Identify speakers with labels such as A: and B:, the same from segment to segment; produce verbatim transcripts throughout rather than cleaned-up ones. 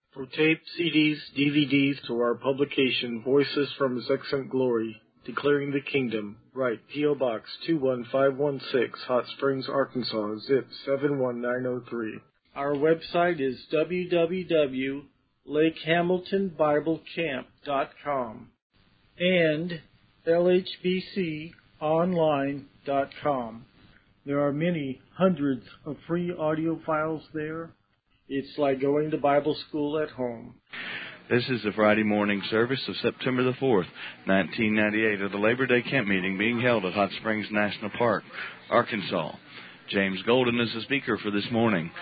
A: For tape, C Ds, D V Ds, to our publication, Voices from His Excellent Glory, Declaring the Kingdom, write P O. Box two one five one six, Hot Springs, Arkansas, zip seven one nine zero three. Our website is w w w dot lake hamilton bible camp dot com and l h b c online dot com. There are many hundreds of free audio files there. It's like going to Bible school at home.
B: This is the Friday morning service of September the fourth, nineteen ninety-eight, of the Labor Day camp meeting being held at Hot Springs National Park, Arkansas. James Golden is the speaker for this morning.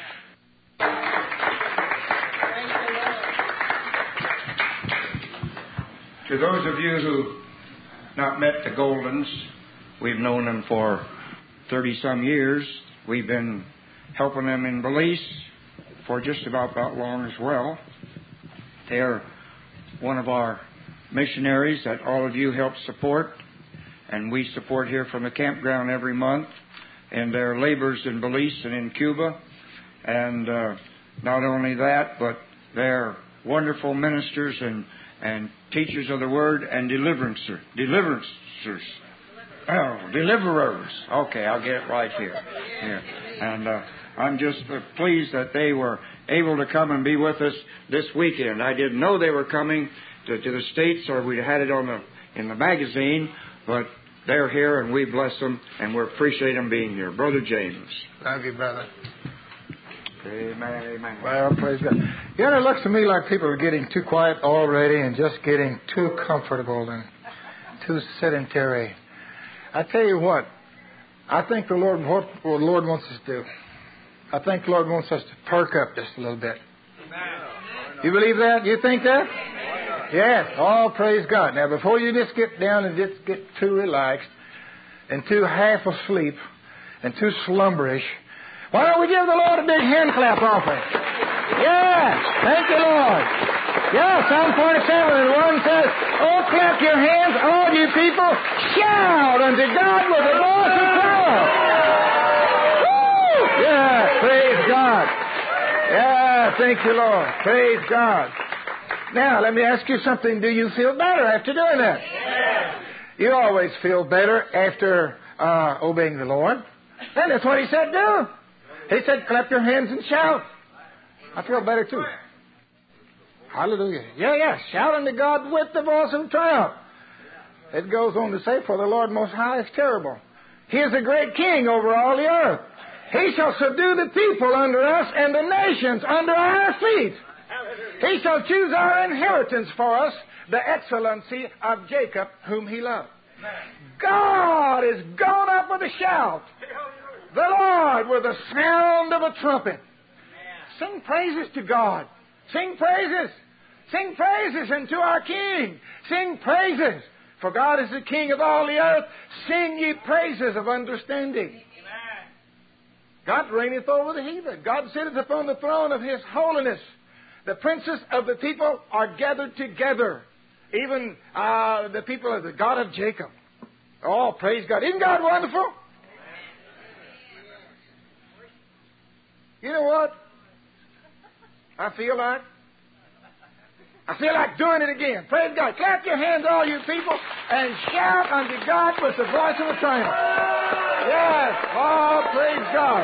C: To those of you who not met the Goldens, we've known them for thirty-some years. We've been helping them in Belize for just about that long as well. They're one of our missionaries that all of you help support, and we support here from the campground every month, and their labors in Belize and in Cuba. And uh, not only that, but they're wonderful ministers and, and teachers of the Word and deliverancer, deliverances. Oh, deliverers. Okay, I'll get it right here. here. And uh, I'm just uh, pleased that they were able to come and be with us this weekend. I didn't know they were coming to, to the States, or we'd had it on the in the magazine, but they're here, and we bless them, and we appreciate them being here. Brother James.
D: Thank you, brother.
C: Amen, amen.
D: Well, praise God. You know, it looks to me like people are getting too quiet already and just getting too comfortable and too sedentary. I tell you what, I think the Lord, what the Lord wants us to do, I think the Lord wants us to perk up just a little bit. You believe that? You think that? Yes. Oh, praise God. Now, before you just get down and just get too relaxed and too half asleep and too slumberish, why don't we give the Lord a big hand clap offering? Yes. Thank you, Lord. Yeah, Psalm forty-seven and one says, "Oh, clap your hands, all you people, shout unto God with a voice of triumph." Woo! Yeah, praise God. Yeah, thank you, Lord. Praise God. Now, let me ask you something. Do you feel better after doing that? Yes. You always feel better after uh, obeying the Lord. And that's what He said do. He said, clap your hands and shout. I feel better too. Hallelujah. Yeah, yeah. Shout unto God with the voice of triumph. It goes on to say, for the Lord Most High is terrible. He is a great king over all the earth. He shall subdue the people under us and the nations under our feet. He shall choose our inheritance for us, the excellency of Jacob, whom He loved. God is gone up with a shout. The Lord with the sound of a trumpet. Sing praises to God. Sing praises. Sing praises unto our King. Sing praises. For God is the King of all the earth. Sing ye praises of understanding. God reigneth over the heathen. God sitteth upon the throne of His holiness. The princes of the people are gathered together. Even uh, the people of the God of Jacob. Oh, praise God. Isn't God wonderful? You know what? I feel like I feel like doing it again. Praise God. Clap your hands, all you people, and shout unto God with the voice of a triumph. Yes. Oh, praise God.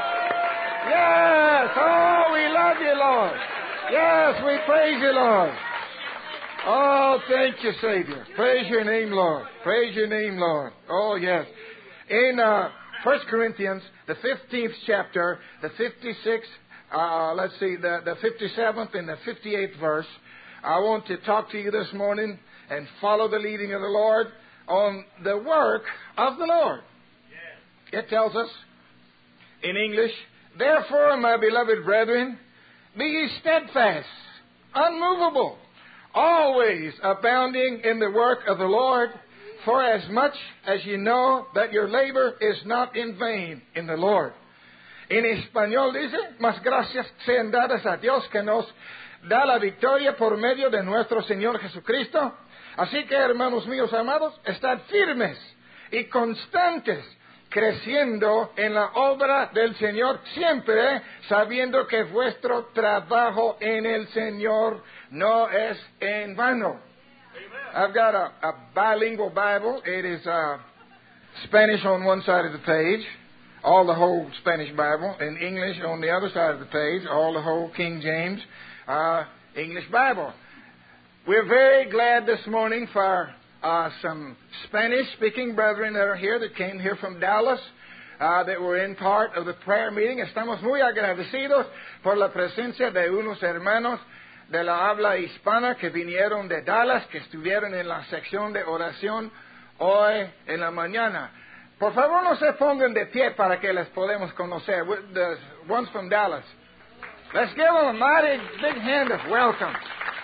D: Yes. Oh, we love you, Lord. Yes, we praise you, Lord. Oh, thank you, Savior. Praise your name, Lord. Praise your name, Lord. Oh, yes. In uh, First Corinthians, the fifteenth chapter, the fifty-sixth, uh, let's see, the, the fifty-seventh and the fifty-eighth verse, I want to talk to you this morning and follow the leading of the Lord on the work of the Lord. It tells us in English, therefore, my beloved brethren, be ye steadfast, unmovable, always abounding in the work of the Lord, for as much as ye know that your labor is not in vain in the Lord. En español dice, mas gracias sean dadas a Dios que nos da la victoria por medio de nuestro Señor Jesucristo. Así que, hermanos míos amados, estad firmes y constantes, creciendo en la obra del Señor, siempre sabiendo que vuestro trabajo en el Señor no es en vano. I've got a, a bilingual Bible. It is uh, Spanish on one side of the page, all the whole Spanish Bible, and English on the other side of the page, all the whole King James uh, English Bible. We're very glad this morning for uh, some Spanish-speaking brethren that are here, that came here from Dallas, uh, that were in part of the prayer meeting. Estamos muy agradecidos por la presencia de unos hermanos de la habla hispana que vinieron de Dallas, que estuvieron en la sección de oración hoy en la mañana. Por favor, no se pongan de pie para que les podamos conocer. The ones from Dallas. Let's give them a mighty big hand of welcome.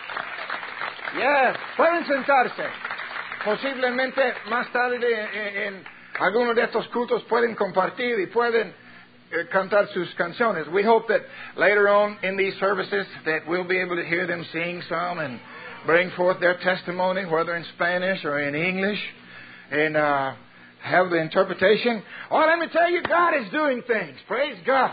D: Yes, pueden sentarse. Posiblemente más tarde en, en algunos de estos cultos pueden compartir y pueden uh, cantar sus canciones. We hope that later on in these services that we'll be able to hear them sing some and bring forth their testimony, whether in Spanish or in English, and uh, have the interpretation. Oh, let me tell you, God is doing things. Praise God.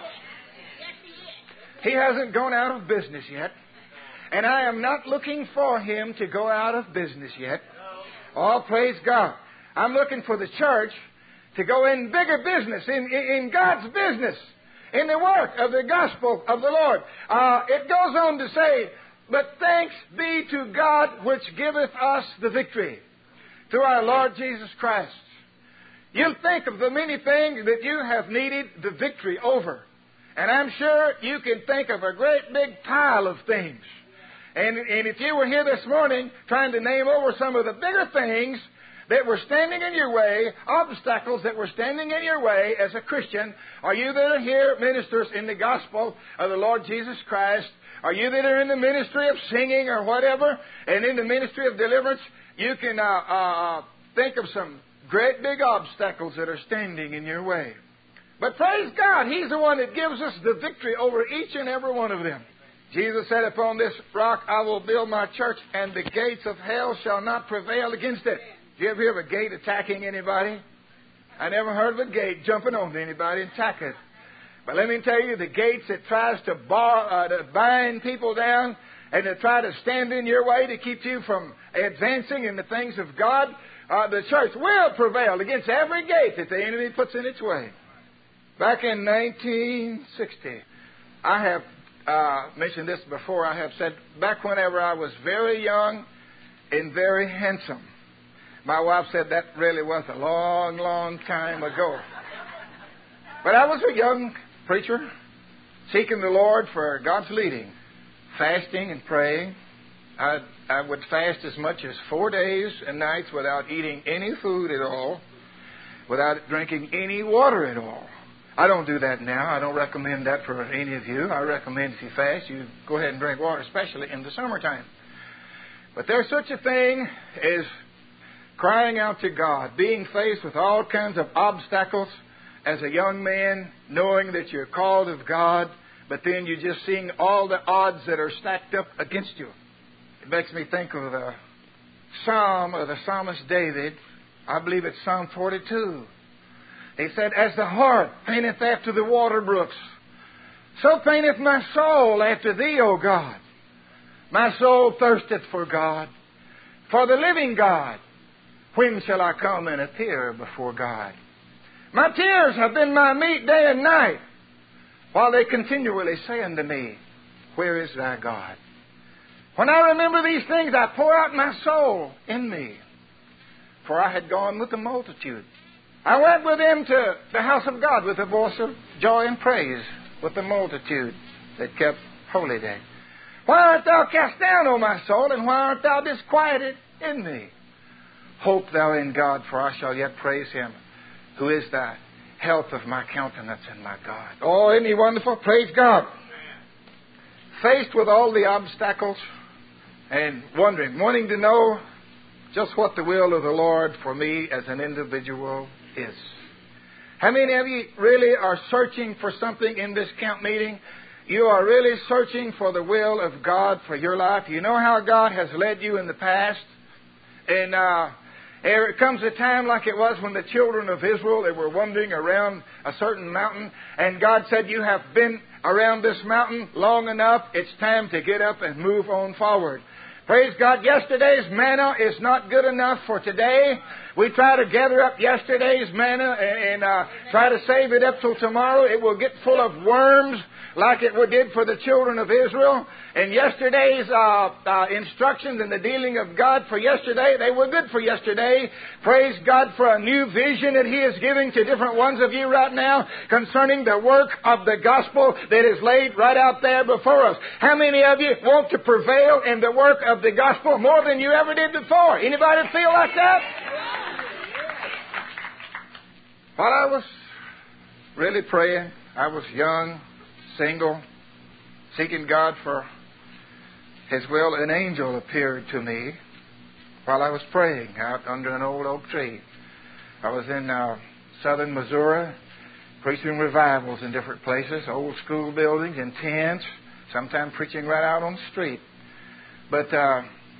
D: He hasn't gone out of business yet. And I am not looking for Him to go out of business yet. Oh, praise God. I'm looking for the church to go in bigger business, in, in, in God's business, in the work of the gospel of the Lord. Uh, it goes on to say, but thanks be to God which giveth us the victory through our Lord Jesus Christ. You'll think of the many things that you have needed the victory over. And I'm sure you can think of a great big pile of things. And, and if you were here this morning trying to name over some of the bigger things that were standing in your way, obstacles that were standing in your way as a Christian, are you that are here ministers in the gospel of the Lord Jesus Christ? Are you that are in the ministry of singing or whatever, and in the ministry of deliverance, you can uh, uh, think of some great big obstacles that are standing in your way. But praise God, He's the one that gives us the victory over each and every one of them. Jesus said, upon this rock I will build my church, and the gates of hell shall not prevail against it. Did you ever hear of a gate attacking anybody? I never heard of a gate jumping on anybody and attacking it. But let me tell you, the gates that tries to bar, uh, to bind people down and to try to stand in your way to keep you from advancing in the things of God, uh, the church will prevail against every gate that the enemy puts in its way. Back in nineteen sixty, I have uh, mentioned this before. I have said, back whenever I was very young and very handsome. My wife said that really was a long, long time ago. But I was a young preacher, seeking the Lord for God's leading, fasting and praying. I, I would fast as much as four days and nights without eating any food at all, without drinking any water at all. I don't do that now. I don't recommend that for any of you. I recommend if you fast, you go ahead and drink water, especially in the summertime. But there's such a thing as crying out to God, being faced with all kinds of obstacles as a young man, knowing that you're called of God, but then you're just seeing all the odds that are stacked up against you. It makes me think of the Psalm of the psalmist David. I believe it's Psalm forty-two. He said, as the hart fainteth after the water brooks, so fainteth my soul after Thee, O God. My soul thirsteth for God, for the living God. When shall I come and appear before God? My tears have been my meat day and night, while they continually say unto me, where is Thy God? When I remember these things, I pour out my soul in me. For I had gone with the multitude. I went with them to the house of God with a voice of joy and praise with the multitude that kept holy day. Why art Thou cast down, O my soul, and why art Thou disquieted in me? Hope Thou in God, for I shall yet praise Him, who is the health of my countenance and my God. Oh, isn't He wonderful? Praise God. Faced with all the obstacles and wondering, wanting to know just what the will of the Lord for me as an individual is. How many of you really are searching for something in this camp meeting? You are really searching for the will of God for your life. You know how God has led you in the past? And uh, There comes a time like it was when the children of Israel, they were wandering around a certain mountain, and God said, you have been around this mountain long enough. It's time to get up and move on forward. Praise God. Yesterday's manna is not good enough for today. We try to gather up yesterday's manna and, and uh, try to save it up till tomorrow. It will get full of worms like it did for the children of Israel. And yesterday's uh, uh, instructions and the dealing of God for yesterday, they were good for yesterday. Praise God for a new vision that He is giving to different ones of you right now concerning the work of the gospel that is laid right out there before us. How many of you want to prevail in the work of the gospel more than you ever did before? Anybody feel like that? While I was really praying, I was young, single, seeking God for His will, an angel appeared to me while I was praying out under an old oak tree. I was in uh, southern Missouri, preaching revivals in different places, old school buildings in tents, sometimes preaching right out on the street. But uh,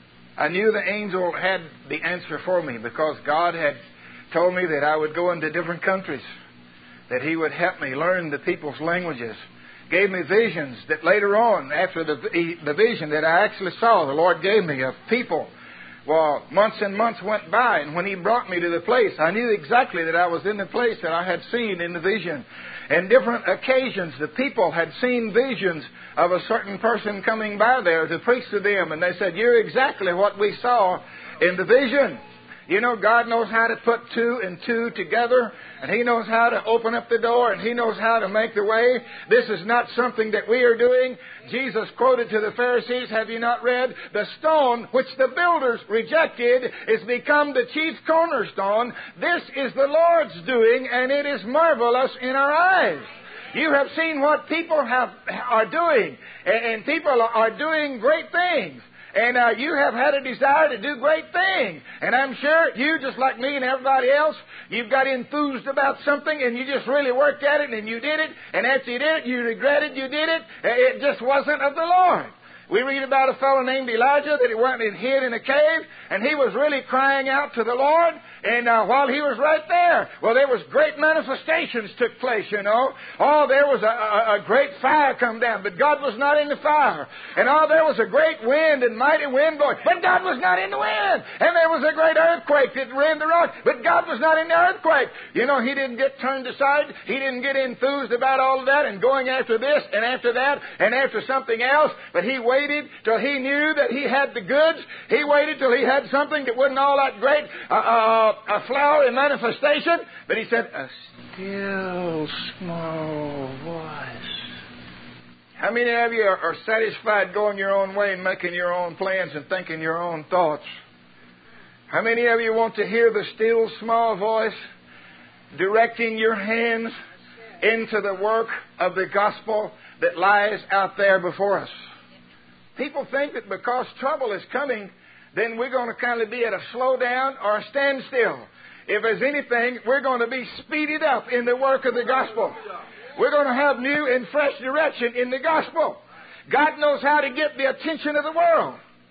D: I knew the angel had the answer for me because God had told me that I would go into different countries, that He would help me learn the people's languages. Gave me visions that later on, after the, the vision that I actually saw, the Lord gave me of people. Well, months and months went by, and when He brought me to the place, I knew exactly that I was in the place that I had seen in the vision. And different occasions, the people had seen visions of a certain person coming by there to preach to them, and they said, you're exactly what we saw in the vision. You know, God knows how to put two and two together, and He knows how to open up the door, and He knows how to make the way. This is not something that we are doing. Jesus quoted to the Pharisees, have you not read? The stone which the builders rejected is become the chief cornerstone. This is the Lord's doing, and it is marvelous in our eyes. You have seen what people have are doing, and people are doing great things. And uh, you have had a desire to do great things. And I'm sure you, just like me and everybody else, you've got enthused about something and you just really worked at it and you did it. And after you did it, you regretted you did it. It just wasn't of the Lord. We read about a fellow named Elijah that he went and hid in a cave, and he was really crying out to the Lord. And uh, while he was right there, well, there was great manifestations took place, you know. Oh, there was a, a, a great fire come down, but God was not in the fire. And oh, there was a great wind and mighty wind blowing, but God was not in the wind. And there was a great earthquake that rent the rock, but God was not in the earthquake. You know, he didn't get turned aside. He didn't get enthused about all of that and going after this and after that and after something else, but he waited waited till he knew that he had the goods. He waited till he had something that wasn't all that great, uh, uh, a flower in manifestation. But he said, a still small voice. How many of you are, are satisfied going your own way and making your own plans and thinking your own thoughts? How many of you want to hear the still small voice directing your hands into the work of the gospel that lies out there before us? People think that because trouble is coming, then we're going to kind of be at a slow down or a standstill. If there's anything, we're going to be speeded up in the work of the gospel. We're going to have new and fresh direction in the gospel. God knows how to get the attention of the world.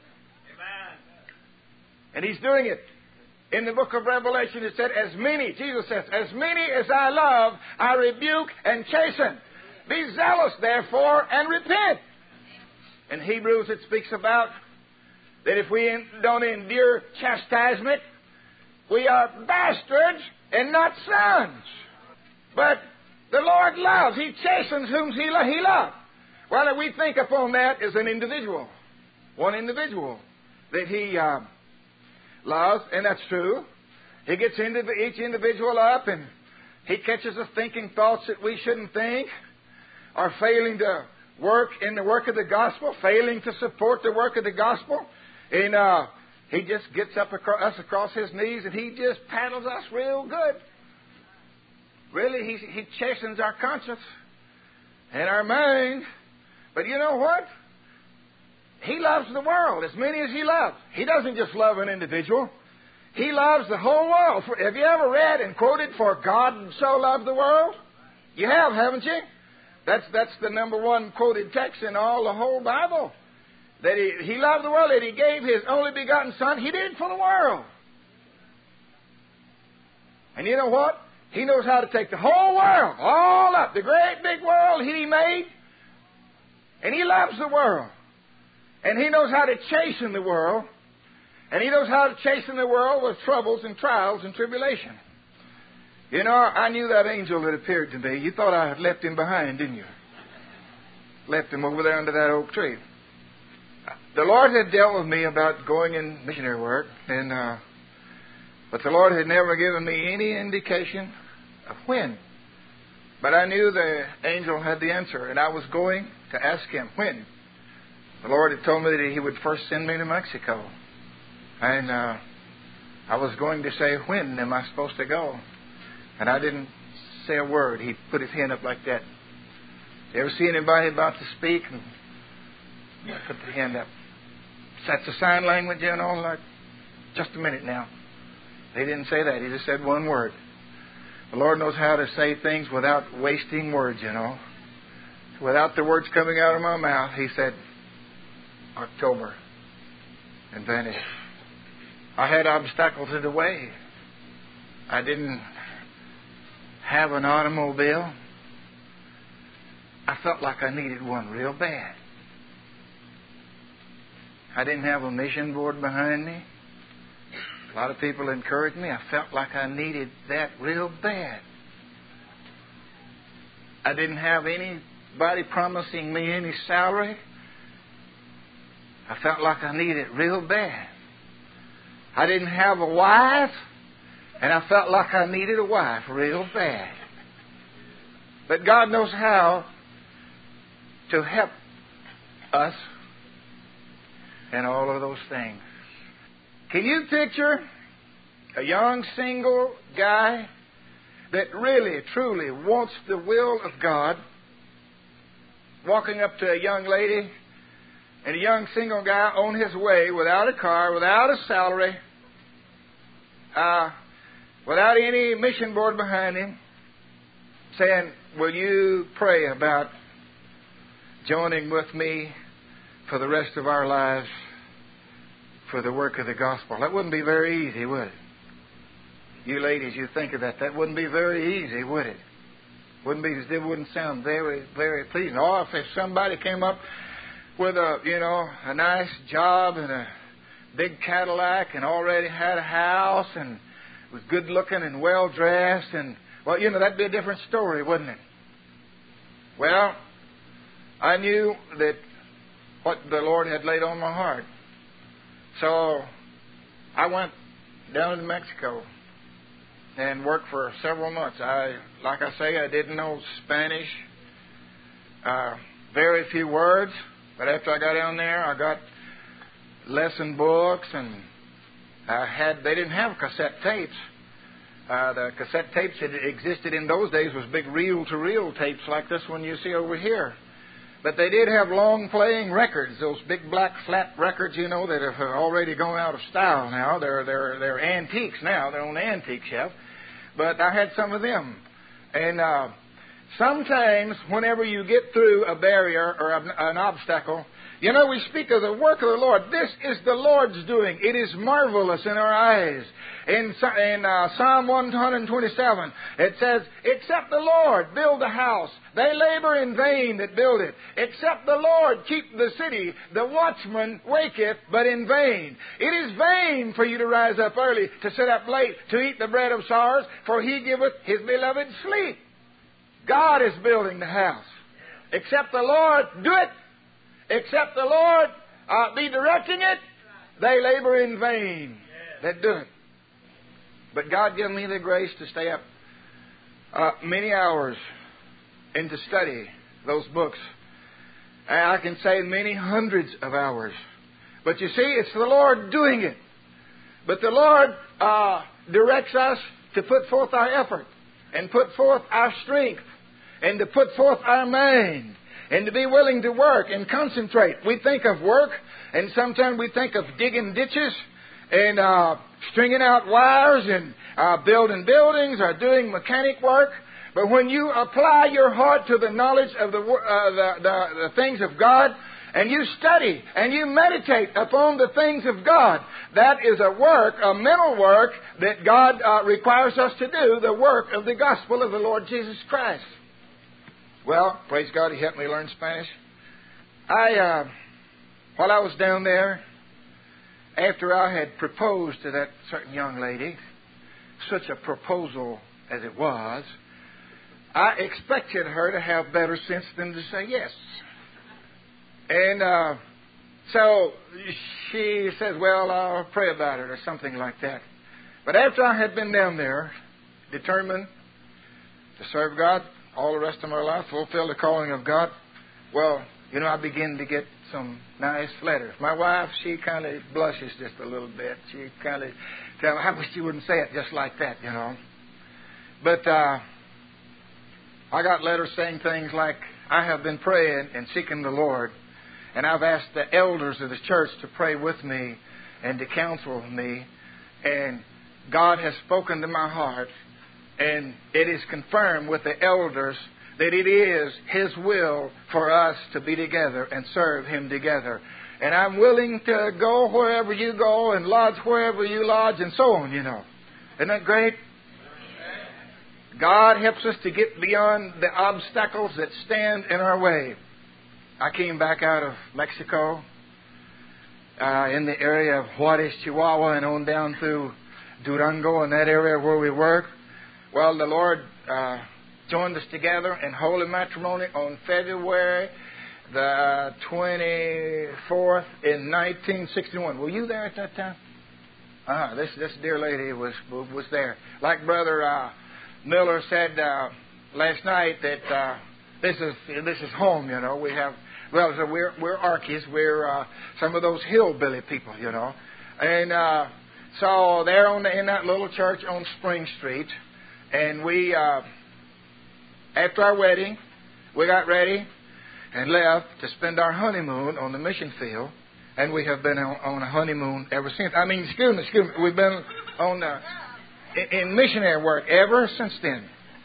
D: And He's doing it. In the book of Revelation, it said, as many, Jesus says, as many as I love, I rebuke and chasten. Be zealous, therefore, and repent. In Hebrews, it speaks about that if we don't endure chastisement, we are bastards and not sons. But the Lord loves. He chastens whom He, lo- he loves. Well, we think upon that as an individual. One individual that He uh, loves, and that's true. He gets into the, each individual up, and He catches us thinking thoughts that we shouldn't think, or failing to work in the work of the gospel, failing to support the work of the gospel. And uh, He just gets up across, us across His knees and He just paddles us real good. Really, He, he chastens our conscience and our mind. But you know what? He loves the world as many as He loves. He doesn't just love an individual. He loves the whole world. For, have you ever read and quoted, for God so loved the world? You have, haven't you? That's that's the number one quoted text in all the whole Bible. That he, he loved the world, that He gave His only begotten Son. He did it for the world. And you know what? He knows how to take the whole world, all up, the great big world He made. And He loves the world. And He knows how to chasten the world. And He knows how to chasten the world with troubles and trials and tribulation. You know, I knew that angel that appeared to me. You thought I had left him behind, didn't you? Left him over there under that oak tree. The Lord had dealt with me about going in missionary work, and uh, but the Lord had never given me any indication of when. But I knew the angel had the answer, and I was going to ask Him when. The Lord had told me that He would first send me to Mexico, and uh, I was going to say, when am I supposed to go? And I didn't say a word. He put his hand up like that. You ever see anybody about to speak and put the hand up? That's a sign language, you know, like, just a minute now. They didn't say that. He just said one word. The Lord knows how to say things without wasting words, you know. Without the words coming out of my mouth, He said, October. And vanished. I had obstacles in the way. I didn't have an automobile. I felt like I needed one real bad. I didn't have a mission board behind me. A lot of people encouraged me. I felt like I needed that real bad. I didn't have anybody promising me any salary. I felt like I needed it real bad. I didn't have a wife, and I felt like I needed a wife real bad. But God knows how to help us in all of those things. Can you picture a young single guy that really, truly wants the will of God walking up to a young lady and a young single guy on his way without a car, without a salary, uh, without any mission board behind him, saying, will you pray about joining with me for the rest of our lives for the work of the gospel? That wouldn't be very easy, would it? You ladies, you think of that. That wouldn't be very easy, would it? Wouldn't be. It wouldn't sound very, very pleasing. Or if, if somebody came up with a, you know, a nice job and a big Cadillac and already had a house and was good looking and well dressed, and well, you know, that'd be a different story, wouldn't it? Well, I knew that what the Lord had laid on my heart. So I went down to Mexico and worked for several months. I, like I say, I didn't know Spanish, uh, very few words. But after I got down there, I got lesson books, and I had. They didn't have cassette tapes. Uh, the cassette tapes that existed in those days was big reel-to-reel tapes like this one you see over here. But they did have long-playing records, those big black flat records, you know, that have already gone out of style now. They're they're they're antiques now. They're on the antique shelf. But I had some of them, and uh, sometimes whenever you get through a barrier or a, an obstacle, you know, we speak of the work of the Lord. This is the Lord's doing. It is marvelous in our eyes. In, in uh, Psalm one twenty-seven, it says, except the Lord build a house, they labor in vain that build it. Except the Lord keep the city, the watchman waketh, but in vain. It is vain for you to rise up early, to sit up late, to eat the bread of sorrows, for He giveth His beloved sleep. God is building the house. Except the Lord do it, except the Lord uh, be directing it, they labor in vain that do it. But God gave me the grace to stay up uh, many hours and to study those books. And I can say many hundreds of hours. But you see, it's the Lord doing it. But the Lord uh, directs us to put forth our effort and put forth our strength and to put forth our mind and to be willing to work and concentrate. We think of work, and sometimes we think of digging ditches and uh, stringing out wires and uh, building buildings or doing mechanic work. But when you apply your heart to the knowledge of the, uh, the, the, the things of God and you study and you meditate upon the things of God. That is a work, a mental work that God uh, requires us to do, the work of the gospel of the Lord Jesus Christ. Well, praise God, He helped me learn Spanish. I, uh, while I was down there, after I had proposed to that certain young lady, such a proposal as it was, I expected her to have better sense than to say yes. And uh, so she says, well, I'll pray about it or something like that. But after I had been down there, determined to serve God all the rest of my life, fulfill the calling of God, well, you know, I began to get some nice letters. My wife, she kind of blushes just a little bit. She kind of tells me, I wish you wouldn't say it just like that, you know. But uh, I got letters saying things like, I have been praying and seeking the Lord, and I've asked the elders of the church to pray with me and to counsel me, and God has spoken to my heart, and it is confirmed with the elders that it is His will for us to be together and serve Him together. And I'm willing to go wherever you go and lodge wherever you lodge and so on, you know. Isn't that great? God helps us to get beyond the obstacles that stand in our way. I came back out of Mexico uh, in the area of Juarez, Chihuahua, and on down through Durango and that area where we work. Well, the Lord uh, joined us together in holy matrimony on February the twenty-fourth in nineteen sixty-one. Were you there at that time? Uh-huh. This this dear lady was was there. Like Brother uh, Miller said uh, last night that uh, this is this is home. You know, we have well, so we're we're Arkies. We're uh, some of those hillbilly people. You know, and uh, so there on the, in that little church on Spring Street, and we uh, after our wedding, we got ready and left to spend our honeymoon on the mission field. And we have been on, on a honeymoon ever since. I mean, excuse me, excuse me. We've been on uh, in, in missionary work ever since then.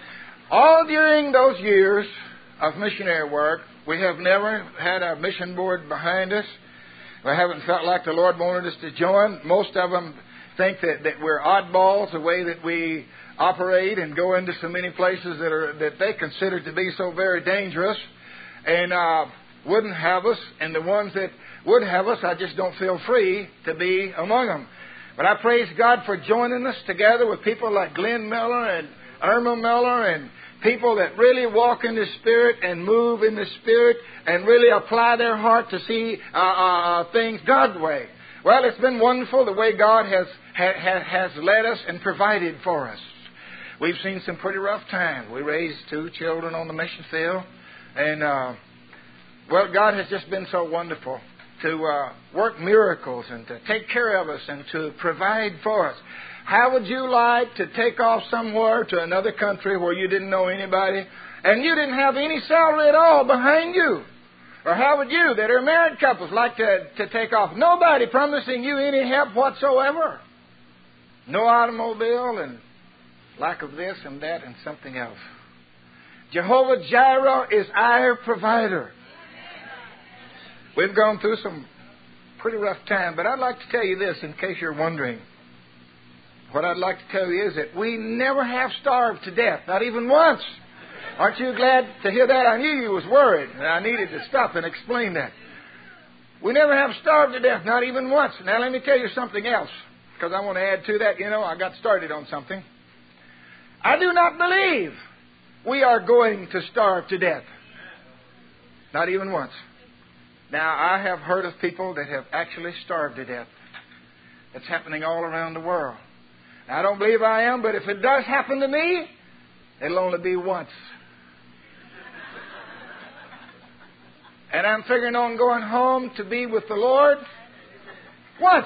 D: All during those years of missionary work, we have never had a mission board behind us. We haven't felt like the Lord wanted us to join. Most of them think that, that we're oddballs, the way that we operate and go into so many places that are that they consider to be so very dangerous, and uh, wouldn't have us. And the ones that would have us, I just don't feel free to be among them. But I praise God for joining us together with people like Glenn Miller and Irma Miller and people that really walk in the Spirit and move in the Spirit and really apply their heart to see uh, uh, things God's way. Well, it's been wonderful the way God has, ha, has led us and provided for us. We've seen some pretty rough times. We raised two children on the mission field. And, uh, well, God has just been so wonderful to uh, work miracles and to take care of us and to provide for us. How would you like to take off somewhere to another country where you didn't know anybody and you didn't have any salary at all behind you? Or how would you, that are married couples, like to, to take off? Nobody promising you any help whatsoever. No automobile and lack of this and that and something else. Jehovah Jireh is our provider. We've gone through some pretty rough time, but I'd like to tell you this in case you're wondering. What I'd like to tell you is that we never have starved to death, not even once. Aren't you glad to hear that? I knew you was worried, and I needed to stop and explain that. We never have starved to death, not even once. Now let me tell you something else, because I want to add to that. You know, I got started on something. I do not believe we are going to starve to death. Not even once. Now, I have heard of people that have actually starved to death. It's happening all around the world. Now, I don't believe I am, but if it does happen to me, it'll only be once. And I'm figuring on going home to be with the Lord once.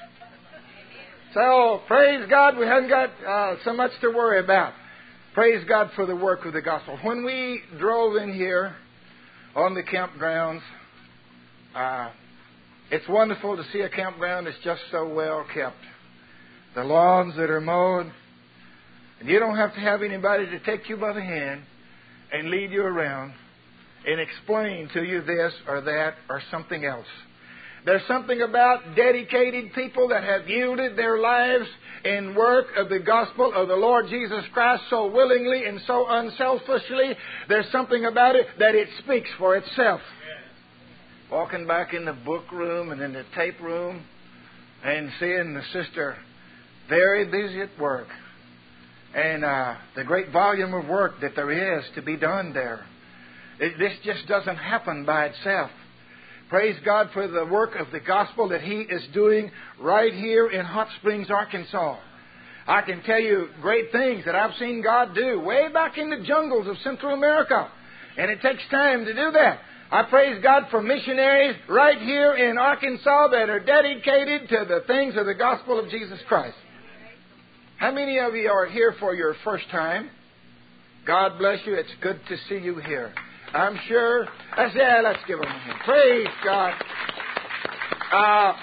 D: So, praise God, we haven't got uh, so much to worry about. Praise God for the work of the gospel. When we drove in here on the campgrounds, uh, it's wonderful to see a campground that's just so well kept. The lawns that are mowed, and you don't have to have anybody to take you by the hand and lead you around. and explain to you this or that or something else. There's something about dedicated people that have yielded their lives in work of the gospel of the Lord Jesus Christ so willingly and so unselfishly. There's something about it that it speaks for itself. Walking back in the book room and in the tape room and seeing the sister very busy at work. And uh, the great volume of work that there is to be done there. It, this just doesn't happen by itself. Praise God for the work of the gospel that He is doing right here in Hot Springs, Arkansas. I can tell you great things that I've seen God do way back in the jungles of Central America. And it takes time to do that. I praise God for missionaries right here in Arkansas that are dedicated to the things of the gospel of Jesus Christ. How many of you are here for your first time? God bless you. It's good to see you here. I'm sure. Let's, yeah, let's give them a hand. Praise God. Uh,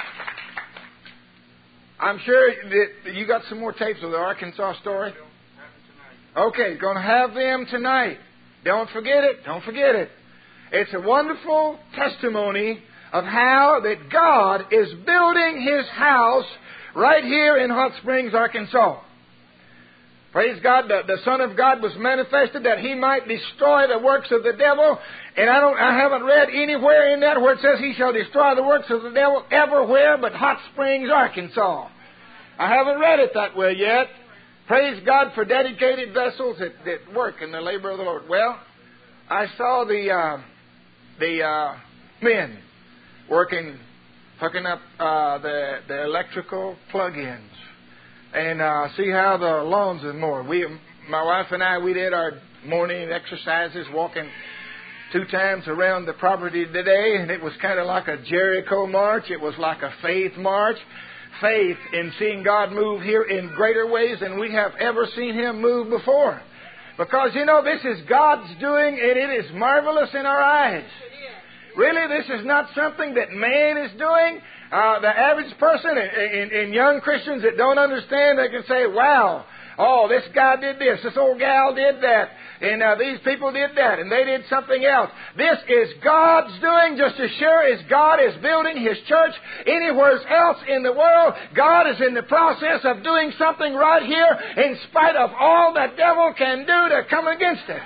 D: I'm sure that you got some more tapes of the Arkansas story. Okay, going to have them tonight. Don't forget it. Don't forget it. It's a wonderful testimony of how that God is building His house right here in Hot Springs, Arkansas. Praise God, the, the Son of God was manifested that He might destroy the works of the devil. And I don't, I haven't read anywhere in that where it says He shall destroy the works of the devil everywhere but Hot Springs, Arkansas. I haven't read it that way yet. Praise God for dedicated vessels that, that work in the labor of the Lord. Well, I saw the uh, the uh, men working, hooking up uh, the the electrical plug-ins. And uh, see how the lawns are mowed. We, my wife and I, we did our morning exercises, walking two times around the property today, and it was kind of like a Jericho march. It was like a faith march. Faith in seeing God move here in greater ways than we have ever seen Him move before. Because, you know, this is God's doing, and it is marvelous in our eyes. Really, this is not something that man is doing. Uh, the average person and, and young Christians that don't understand, they can say, wow, oh, this guy did this, this old gal did that, and uh, these people did that, and they did something else. This is God's doing just as sure as God is building His church anywhere else in the world. God is in the process of doing something right here in spite of all the devil can do to come against it.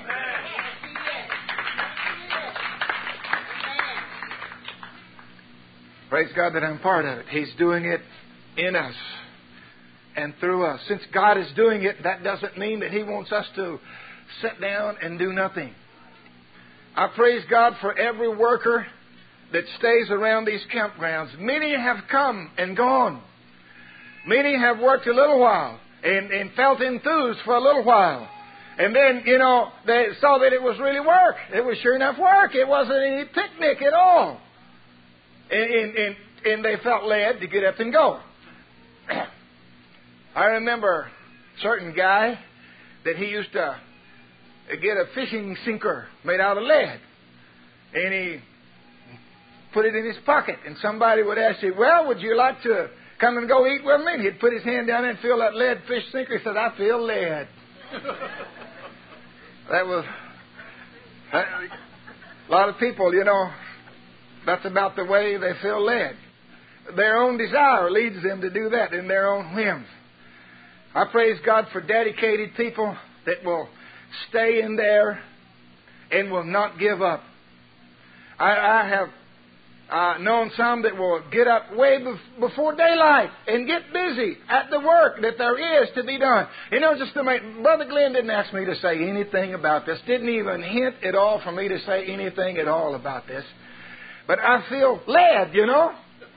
D: Praise God that I'm part of it. He's doing it in us and through us. Since God is doing it, that doesn't mean that He wants us to sit down and do nothing. I praise God for every worker that stays around these campgrounds. Many have come and gone. Many have worked a little while and, and felt enthused for a little while. And then, you know, they saw that it was really work. It was sure enough work. It wasn't any picnic at all. And, and, and, and they felt led to get up and go. I remember a certain guy that he used to get a fishing sinker made out of lead. And he put it in his pocket. And somebody would ask him, well, would you like to come and go eat with me? And he'd put his hand down and feel that lead fish sinker. He said, I feel lead. That was... A lot of people, you know... That's about the way they feel led. Their own desire leads them to do that in their own whims. I praise God for dedicated people that will stay in there and will not give up. I, I have uh, known some that will get up way bef- before daylight and get busy at the work that there is to be done. You know, just to make, Brother Glenn didn't ask me to say anything about this. Didn't even hint at all for me to say anything at all about this. But I feel led, you know.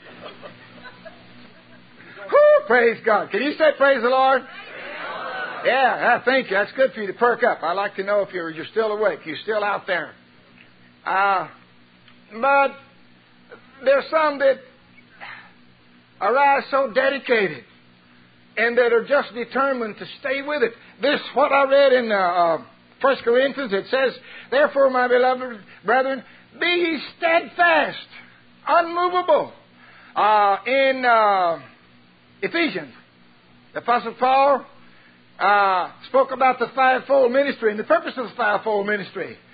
D: Whew, praise God. Can you say praise the Lord? Yeah, thank you. That's good for you to perk up. I like to know if you're, you're still awake. You're still out there. Uh, but there's some that arise so dedicated and that are just determined to stay with it. This, what I read in uh, uh, First Corinthians, it says, therefore, my beloved brethren, be ye steadfast, unmovable. Uh, in uh, Ephesians, the Apostle Paul uh, spoke about the fivefold ministry and the purpose of the fivefold ministry.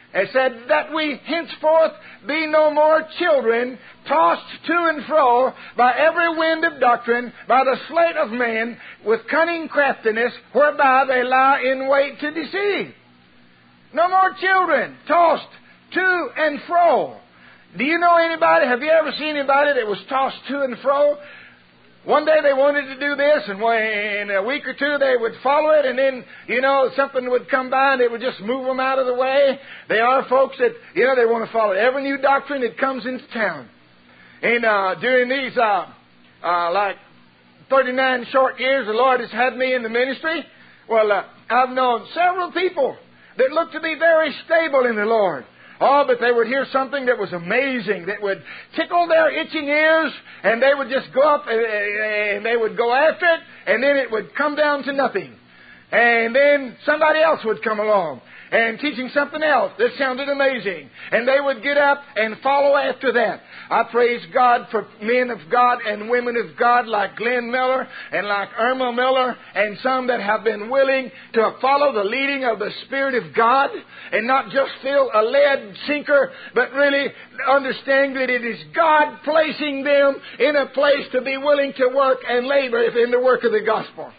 D: It said that we henceforth be no more children, tossed to and fro by every wind of doctrine, by the sleight of men, with cunning craftiness, whereby they lie in wait to deceive. No more children, tossed to and fro. Do you know anybody, have you ever seen anybody that was tossed to and fro? One day they wanted to do this, and in a week or two they would follow it, and then, you know, something would come by and it would just move them out of the way. They are folks that, you know, they want to follow every new doctrine that comes into town. And uh, during these, uh, uh, like, thirty-nine short years the Lord has had me in the ministry, well, uh, I've known several people that looked to be very stable in the Lord. Oh, but they would hear something that was amazing, that would tickle their itching ears, and they would just go up and, and they would go after it, and then it would come down to nothing. And then somebody else would come along and teaching something else that sounded amazing. And they would get up and follow after that. I praise God for men of God and women of God like Glenn Miller and like Irma Miller and some that have been willing to follow the leading of the Spirit of God and not just feel a lead sinker, but really understand that it is God placing them in a place to be willing to work and labor in the work of the gospel.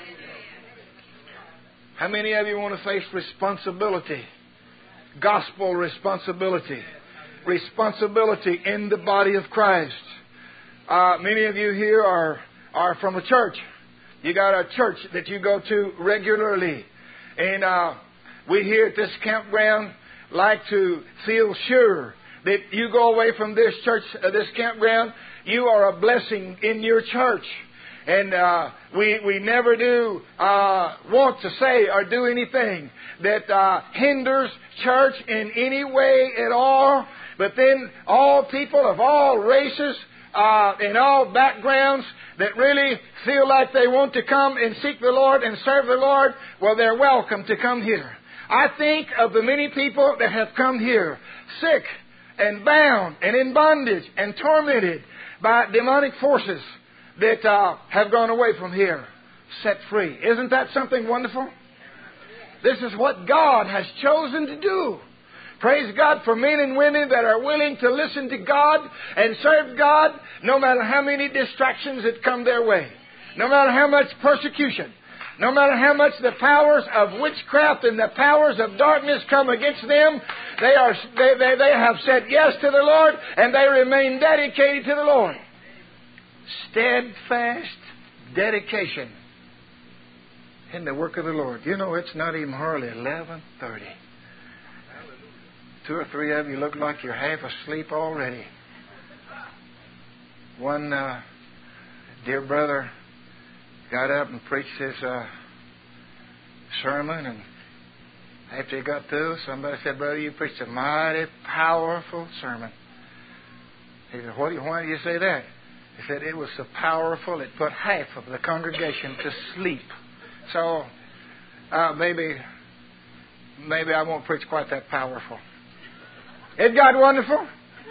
D: How many of you want to face responsibility? Gospel responsibility. Responsibility in the body of Christ. Uh, many of you here are, are from a church. You got a church that you go to regularly. And uh, we here at this campground like to feel sure that you go away from this church, uh, this campground, you are a blessing in your church. And uh, we we never do uh, want to say or do anything that uh, hinders church in any way at all. But then all people of all races, uh, in all backgrounds that really feel like they want to come and seek the Lord and serve the Lord, well, they're welcome to come here. I think of the many people that have come here sick and bound and in bondage and tormented by demonic forces that uh, have gone away from here, set free. Isn't that something wonderful? This is what God has chosen to do. Praise God for men and women that are willing to listen to God and serve God no matter how many distractions that come their way, no matter how much persecution, no matter how much the powers of witchcraft and the powers of darkness come against them. They are they, they, they have said yes to the Lord, and they remain dedicated to the Lord. Steadfast dedication in the work of the Lord. You know, it's not even hardly eleven thirty. Two or three of you look like you're half asleep already. One uh, dear brother got up and preached his uh, sermon, and after he got through, somebody said, "Brother, you preached a mighty powerful sermon." He said, "What do you, why do you say that?" He said, "It was so powerful it put half of the congregation to sleep." So uh, maybe maybe I won't preach quite that powerful. Isn't God wonderful?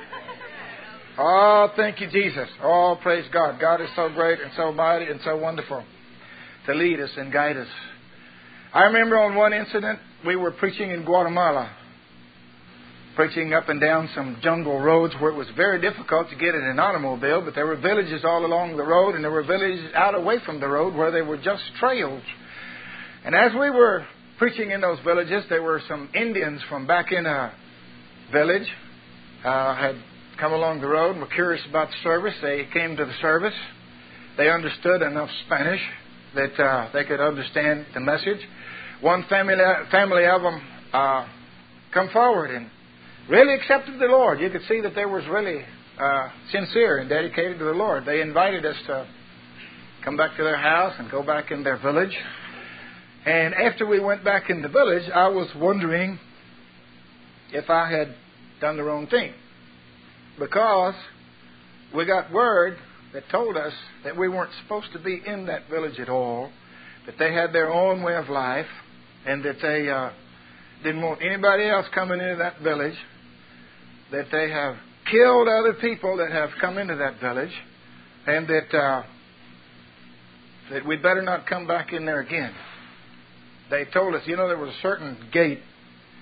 D: Oh, thank you, Jesus. Oh, praise God. God is so great and so mighty and so wonderful to lead us and guide us. I remember on one incident, we were preaching in Guatemala. Preaching up and down some jungle roads where it was very difficult to get in an automobile, but there were villages all along the road, and there were villages out away from the road where they were just trails. And as we were preaching in those villages, there were some Indians from back in a village uh, had come along the road and were curious about the service. They came to the service. They understood enough Spanish that uh, they could understand the message. One family family of them uh, come forward and really accepted the Lord. You could see that they was really uh, sincere and dedicated to the Lord. They invited us to come back to their house and go back in their village. And after we went back in the village, I was wondering if I had done the wrong thing. Because we got word that told us that we weren't supposed to be in that village at all, that they had their own way of life, and that they uh, didn't want anybody else coming into that village, that they have killed other people that have come into that village, and that uh, that we better not come back in there again. They told us, you know, there was a certain gate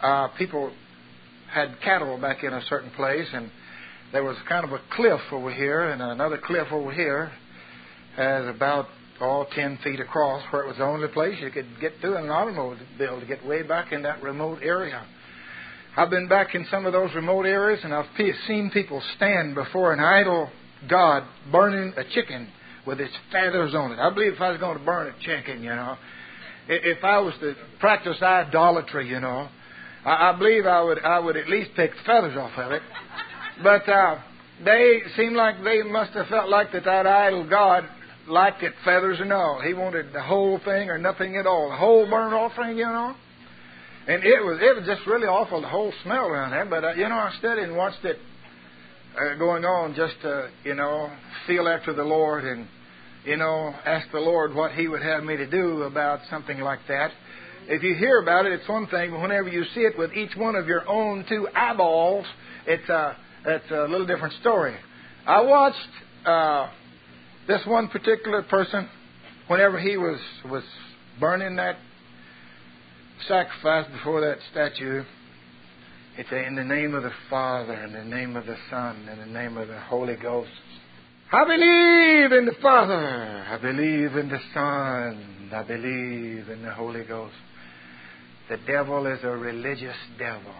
D: uh, people had cattle back in a certain place, and there was kind of a cliff over here and another cliff over here, as about all ten feet across, where it was the only place you could get to in an automobile to get way back in that remote area. I've been back in some of those remote areas, and I've seen people stand before an idol god burning a chicken with its feathers on it. I believe if I was going to burn a chicken, you know, if I was to practice idolatry, you know, I believe I would I would at least take the feathers off of it. But uh, they seemed like they must have felt like that that idol god liked it, feathers and all. He wanted the whole thing or nothing at all. The whole burnt offering, you know. And it was it was just really awful, the whole smell around there. But, uh, you know, I studied and watched it uh, going on just to, you know, feel after the Lord and, you know, ask the Lord what He would have me to do about something like that. If you hear about it, it's one thing, but whenever you see it with each one of your own two eyeballs, it's a, it's a little different story. I watched uh, this one particular person, whenever he was, was burning that sacrifice before that statue, it's a, in the name of the Father, in the name of the Son, in the name of the Holy Ghost. I believe in the Father. I believe in the Son. I believe in the Holy Ghost. The devil is a religious devil.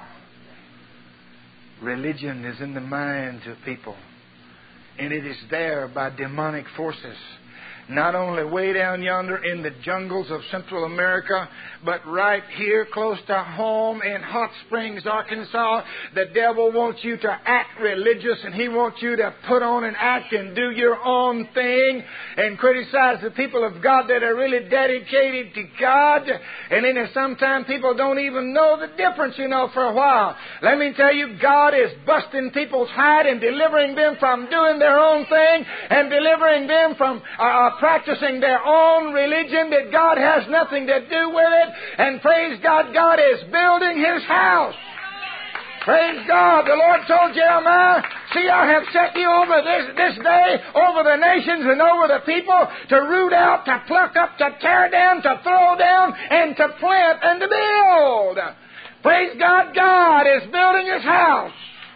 D: Religion is in the minds of people. And it is there by demonic forces. Not only way down yonder in the jungles of Central America, but right here close to home in Hot Springs, Arkansas. The devil wants you to act religious, and he wants you to put on and act and do your own thing and criticize the people of God that are really dedicated to God. And then sometimes people don't even know the difference, you know, for a while. Let me tell you, God is busting people's hide and delivering them from doing their own thing and delivering them from uh, practicing their own religion that God has nothing to do with it. And praise God, God is building His house. Praise God. The Lord told Jeremiah, see, I have set you over this, this day over the nations and over the people to root out, to pluck up, to tear down, to throw down, and to plant and to build. Praise God, God is building His house.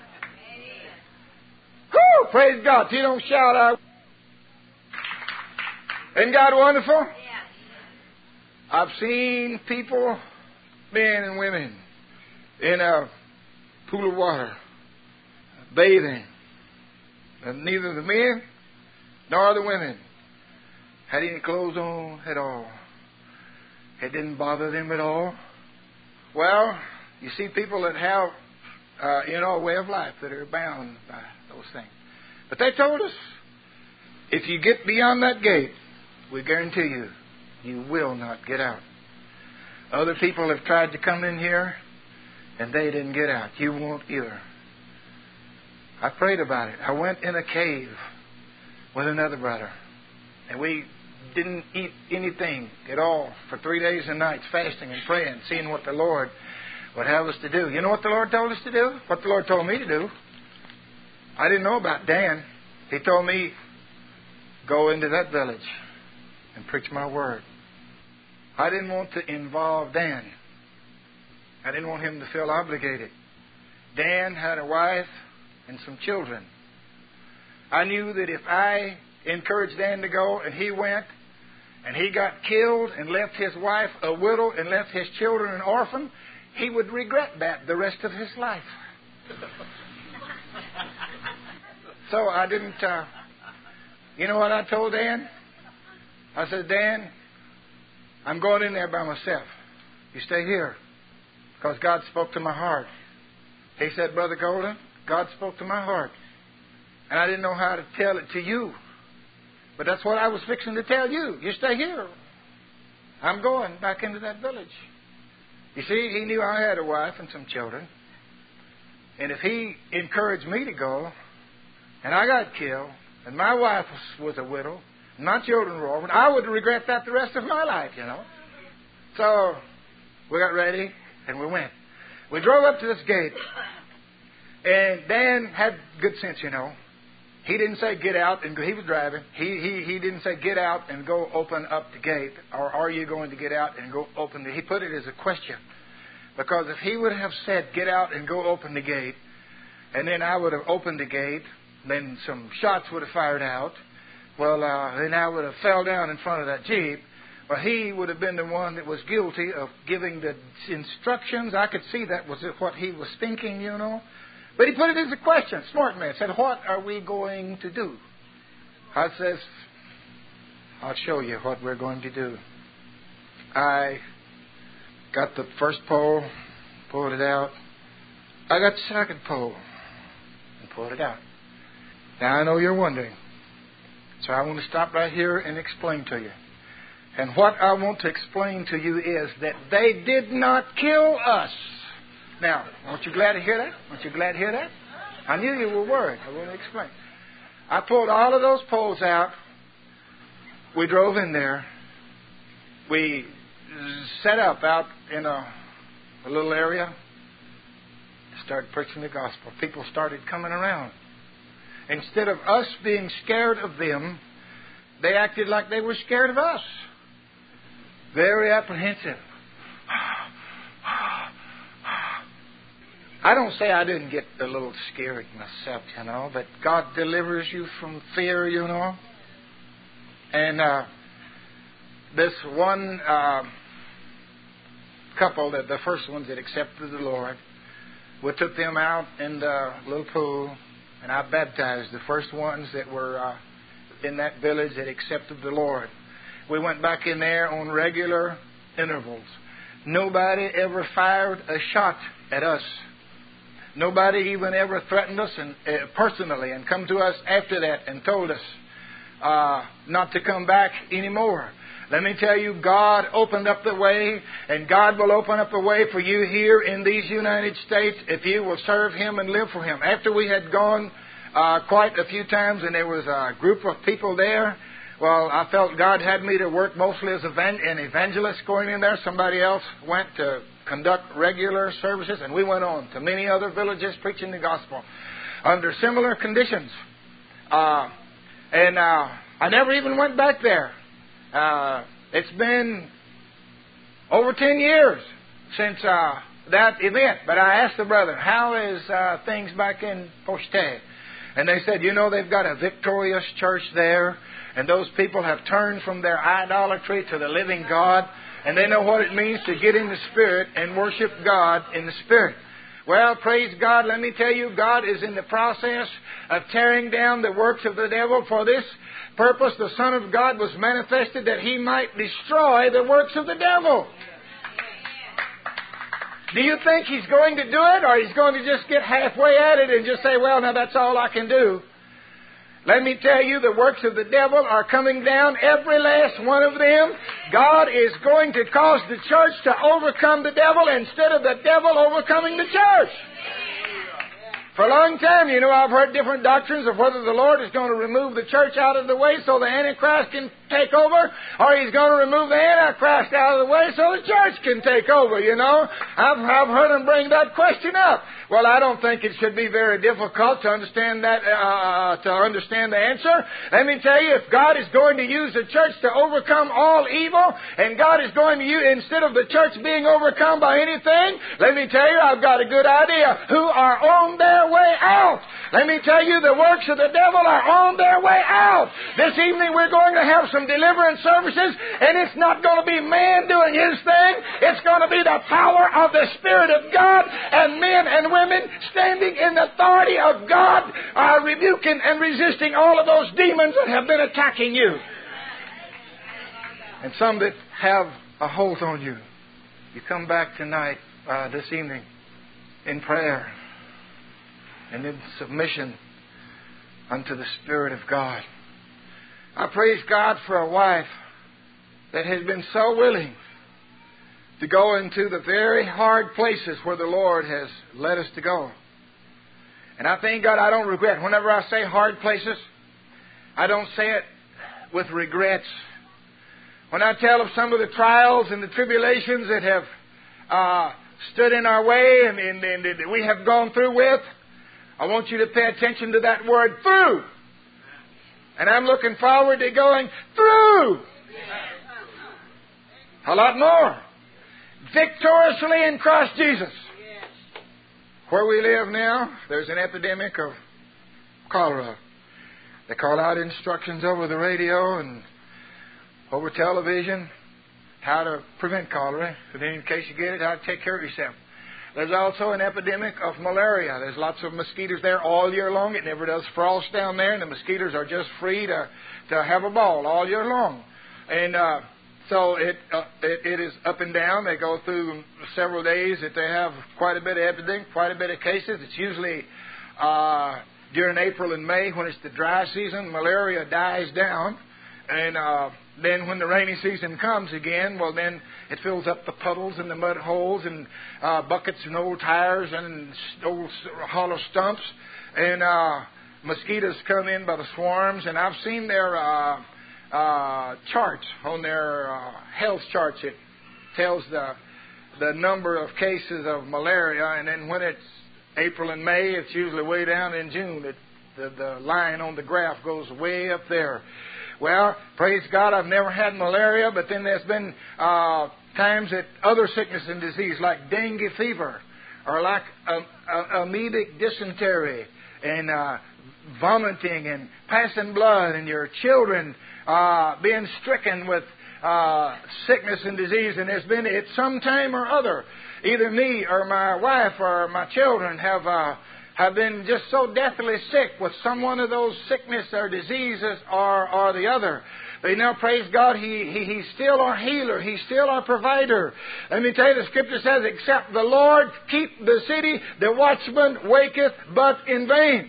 D: Whew, praise God. So you don't shout out. Isn't God wonderful? I've seen people, men and women, in a pool of water, bathing. And neither the men nor the women had any clothes on at all. It didn't bother them at all. Well, you see people that have, uh, you know, a way of life that are bound by those things. But they told us, if you get beyond that gate, we guarantee you, you will not get out. Other people have tried to come in here, and they didn't get out. You won't either. I prayed about it. I went in a cave with another brother, and we didn't eat anything at all for three days and nights, fasting and praying, seeing what the Lord would have us to do. You know what the Lord told us to do? What the Lord told me to do. I didn't know about Dan. He told me, go into that village and preach my word. I didn't want to involve Dan. I didn't want him to feel obligated. Dan had a wife and some children. I knew that if I encouraged Dan to go and he went and he got killed and left his wife a widow and left his children an orphan, he would regret that the rest of his life. So I didn't, uh, you know what I told Dan? I said, Dan, I'm going in there by myself. You stay here. Because God spoke to my heart. He said, Brother Golden, God spoke to my heart. And I didn't know how to tell it to you. But that's what I was fixing to tell you. You stay here. I'm going back into that village. You see, he knew I had a wife and some children. And if he encouraged me to go, and I got killed, and my wife was, was a widow, and my children were orphaned, I would regret that the rest of my life, you know. So we got ready, and we went. We drove up to this gate, and Dan had good sense, you know. He didn't say get out and go. He was driving. He he he didn't say get out and go open up the gate, or are you going to get out and go open the? He put it as a question. Because if he would have said, get out and go open the gate, and then I would have opened the gate, then some shots would have fired out, well, uh, then I would have fell down in front of that Jeep. Well, he would have been the one that was guilty of giving the instructions. I could see that was what he was thinking, you know. But he put it as a question. Smart man said, what are we going to do? I says, I'll show you what we're going to do. I got the first pole, pulled it out. I got the second pole and pulled it out. Now, I know you're wondering. So I want to stop right here and explain to you. And what I want to explain to you is that they did not kill us. Now, aren't you glad to hear that? Aren't you glad to hear that? I knew you were worried. I want to explain. I pulled all of those poles out. We drove in there. We set up out in a, a little area. Started preaching the gospel. People started coming around. Instead of us being scared of them, they acted like they were scared of us. Very apprehensive. I don't say I didn't get a little scared myself, you know, but God delivers you from fear, you know. And uh, this one uh, couple, that the first ones that accepted the Lord, we took them out in the little pool, and I baptized the first ones that were uh, in that village that accepted the Lord. We went back in there on regular intervals. Nobody ever fired a shot at us. Nobody even ever threatened us and, uh, personally and come to us after that and told us uh, not to come back anymore. Let me tell you, God opened up the way, and God will open up the way for you here in these United States if you will serve Him and live for Him. After we had gone uh, quite a few times and there was a group of people there, well, I felt God had me to work mostly as an evangelist going in there. Somebody else went to conduct regular services, and we went on to many other villages preaching the gospel under similar conditions. Uh, and uh, I never even went back there. Uh, it's been over ten years since uh, that event. But I asked the brother, how is uh, things back in Poste? And they said, you know, they've got a victorious church there. And those people have turned from their idolatry to the living God. And they know what it means to get in the Spirit and worship God in the Spirit. Well, praise God. Let me tell you, God is in the process of tearing down the works of the devil. For this purpose, the Son of God was manifested that He might destroy the works of the devil. Do you think He's going to do it, or He's going to just get halfway at it and just say, well, now that's all I can do? Let me tell you, the works of the devil are coming down, every last one of them. God is going to cause the church to overcome the devil instead of the devil overcoming the church. For a long time, you know, I've heard different doctrines of whether the Lord is going to remove the church out of the way so the Antichrist can take over, or He's going to remove the Antichrist out of the way so the church can take over, you know. I've, I've heard them bring that question up. Well, I don't think it should be very difficult to understand that, uh, to understand the answer. Let me tell you, if God is going to use the church to overcome all evil, and God is going to use, instead of the church being overcome by anything, let me tell you, I've got a good idea. Who are on their way out. Let me tell you, the works of the devil are on their way out. This evening we're going to have some deliverance services, and it's not going to be man doing his thing. It's going to be the power of the Spirit of God, and men and women standing in the authority of God are rebuking and resisting all of those demons that have been attacking you. And some that have a hold on you. You come back tonight, uh, this evening, in prayer and in submission unto the Spirit of God. I praise God for a wife that has been so willing to go into the very hard places where the Lord has led us to go. And I thank God I don't regret. Whenever I say hard places, I don't say it with regrets. When I tell of some of the trials and the tribulations that have uh, stood in our way and, and, and that we have gone through with, I want you to pay attention to that word, through. And I'm looking forward to going through a lot more. victoriously in Christ Jesus. Where we live now, there's an epidemic of cholera. They call out instructions over the radio and over television how to prevent cholera. And then in case you get it, how to take care of yourself. There's also an epidemic of malaria. There's lots of mosquitoes there all year long. It never does frost down there, and the mosquitoes are just free to, to have a ball all year long. And uh, so it, uh, it it is up and down. They go through several days that they have quite a bit of epidemic, quite a bit of cases. It's usually uh, during April and May when it's the dry season. Malaria dies down, and uh, then when the rainy season comes again, well, then it fills up the puddles and the mud holes and uh, buckets and old tires and old hollow stumps, and uh, mosquitoes come in by the swarms. And I've seen their uh, uh, charts on their uh, health charts. It tells the the number of cases of malaria, and then when it's April and May, it's usually way down in June. It, the, the line on the graph goes way up there. Well, praise God, I've never had malaria, but then there's been uh, times that other sickness and disease like dengue fever or like um, uh, amoebic dysentery and uh, vomiting and passing blood and your children uh, being stricken with uh, sickness and disease. And there's been at some time or other, either me or my wife or my children have uh, have been just so deathly sick with some one of those sickness or diseases or, or the other. But you know, praise God, he, he, He's still our healer. He's still our provider. Let me tell you, the Scripture says, except the Lord keep the city, the watchman waketh but in vain.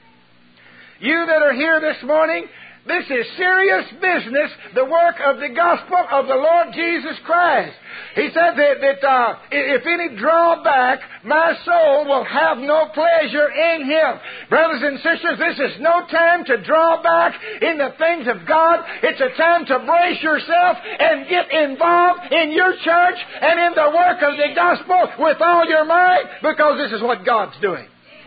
D: You that are here this morning, this is serious business, the work of the gospel of the Lord Jesus Christ. He said that, that uh, if any draw back, my soul will have no pleasure in him. Brothers and sisters, this is no time to draw back in the things of God. It's a time to brace yourself and get involved in your church and in the work of the gospel with all your might, because this is what God's doing.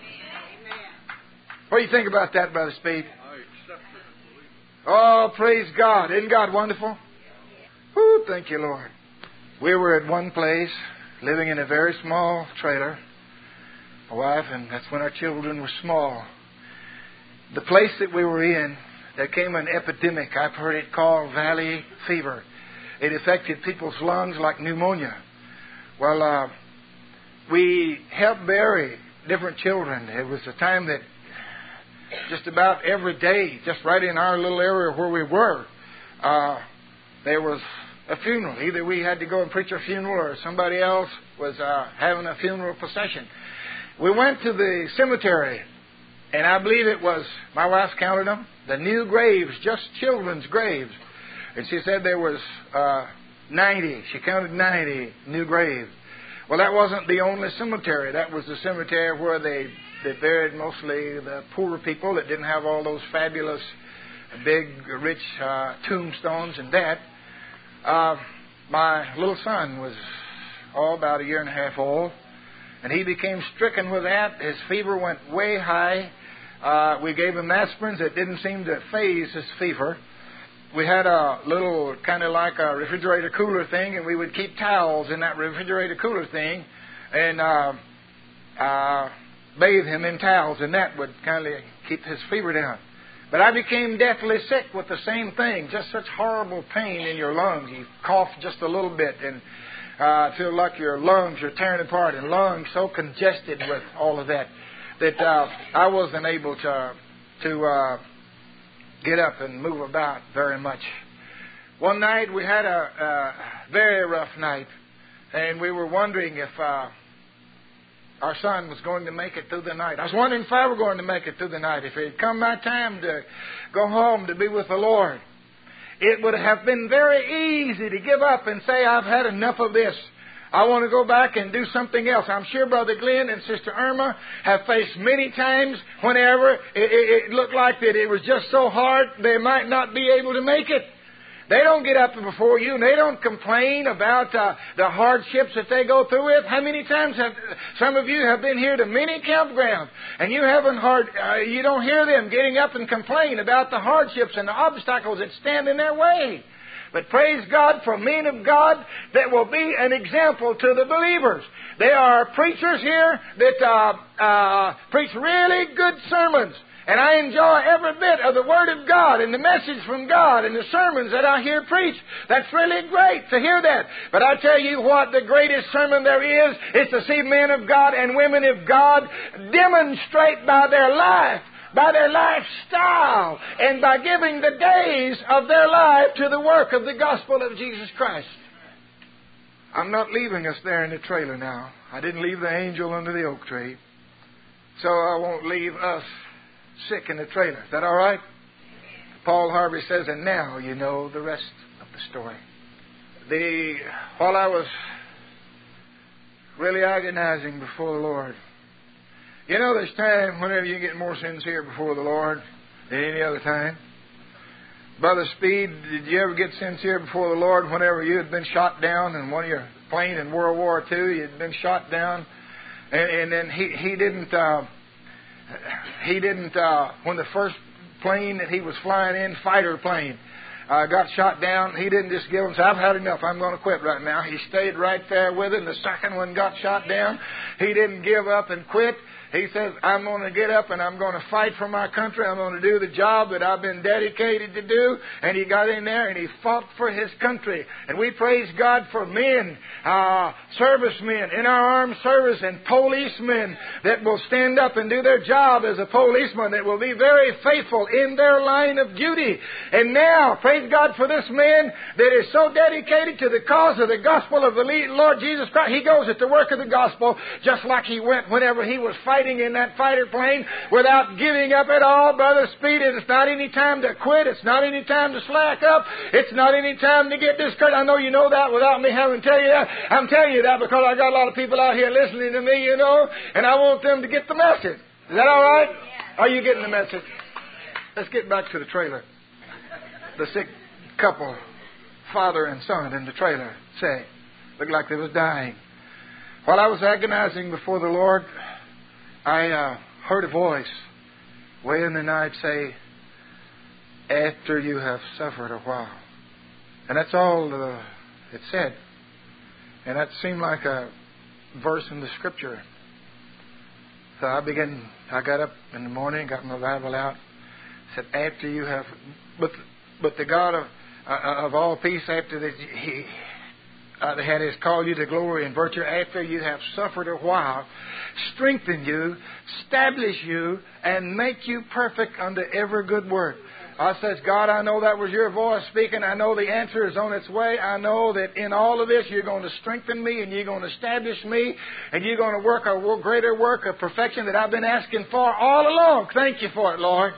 D: What do you think about that, Brother Speed? Oh, praise God. Isn't God wonderful? Woo, thank you, Lord. We were at one place, living in a very small trailer, my wife, and that's when our children were small. The place that we were in, there came an epidemic. I've heard it called valley fever. It affected people's lungs like pneumonia. Well, uh, we helped bury different children. It was a time that just about every day, just right in our little area where we were, uh, there was a funeral. Either we had to go and preach a funeral or somebody else was uh, having a funeral procession. We went to the cemetery, and I believe it was, my wife counted them, the new graves, just children's graves. And she said there was uh, ninety. She counted ninety new graves. Well, that wasn't the only cemetery. That was the cemetery where they, they buried mostly the poorer people that didn't have all those fabulous, big, rich uh, tombstones and that. Uh, my little son was oh, about a year and a half old, and he became stricken with that. His fever went way high. Uh, we gave him aspirins that didn't seem to phase his fever. We had a little kind of like a refrigerator cooler thing, and we would keep towels in that refrigerator cooler thing and uh, uh, bathe him in towels, and that would kind of keep his fever down. But I became deathly sick with the same thing, just such horrible pain in your lungs. You cough just a little bit and uh, feel like your lungs are tearing apart, and lungs so congested with all of that that uh, I wasn't able to to uh, get up and move about very much. One night we had a, a very rough night, and we were wondering if uh, our son was going to make it through the night. I was wondering if I were going to make it through the night, if it had come my time to go home to be with the Lord. It would have been very easy to give up and say, I've had enough of this. I want to go back and do something else. I'm sure Brother Glenn and Sister Irma have faced many times whenever it, it, it looked like that it was just so hard they might not be able to make it. They don't get up before you, and they don't complain about uh, the hardships that they go through with. How many times have some of you have been here to many campgrounds, and you haven't heard, uh, you don't hear them getting up and complain about the hardships and the obstacles that stand in their way. But praise God for men of God that will be an example to the believers. There are preachers here that uh, uh, preach really good sermons. And I enjoy every bit of the Word of God and the message from God and the sermons that I hear preached. That's really great to hear that. But I tell you what, the greatest sermon there is, is to see men of God and women of God demonstrate by their life, by their lifestyle, and by giving the days of their life to the work of the gospel of Jesus Christ. I'm not leaving us there in the trailer now. I didn't leave the angel under the oak tree. So I won't leave us sick in the trailer. Is that all right? Paul Harvey says, and now you know the rest of the story. The while I was really agonizing before the Lord, you know, there's time whenever you get more sincere before the Lord than any other time. Brother Speed, did you ever get sincere before the Lord whenever you had been shot down in one of your planes in World War Two? You had been shot down, and, and then he he didn't. Uh, He didn't, uh, when the first plane that he was flying in, fighter plane, uh, got shot down, he didn't just give him, say, I've had enough, I'm going to quit right now. He stayed right there with him. The second one got shot down. He didn't give up and quit. He says, I'm going to get up and I'm going to fight for my country. I'm going to do the job that I've been dedicated to do. And he got in there and he fought for his country. And we praise God for men, uh, servicemen in our armed service and policemen that will stand up and do their job as a policeman, that will be very faithful in their line of duty. And now, praise God for this man that is so dedicated to the cause of the gospel of the Lord Jesus Christ. He goes at the work of the gospel just like he went whenever he was fighting in that fighter plane without giving up at all. Brother Speed, it's not any time to quit. It's not any time to slack up. It's not any time to get discouraged. I know you know that without me having to tell you that. I'm telling you that because I got a lot of people out here listening to me, you know, and I want them to get the message. Is that all right? Are you getting the message? Let's get back to the trailer. The sick couple, father and son in the trailer, say, looked like they was dying. While I was agonizing before the Lord, I uh, heard a voice way in the night say, after you have suffered a while. And that's all uh, it said. And that seemed like a verse in the Scripture. So I began, I got up in the morning, got my Bible out, said, after you have, but, but the God of, uh, of all peace, after that He uh, had His called you to glory and virtue, after you have suffered a while, strengthen you, establish you, and make you perfect unto every good work. I says, God, I know that was your voice speaking. I know the answer is on its way. I know that in all of this, you're going to strengthen me and you're going to establish me and you're going to work a greater work of perfection that I've been asking for all along. Thank you for it, Lord.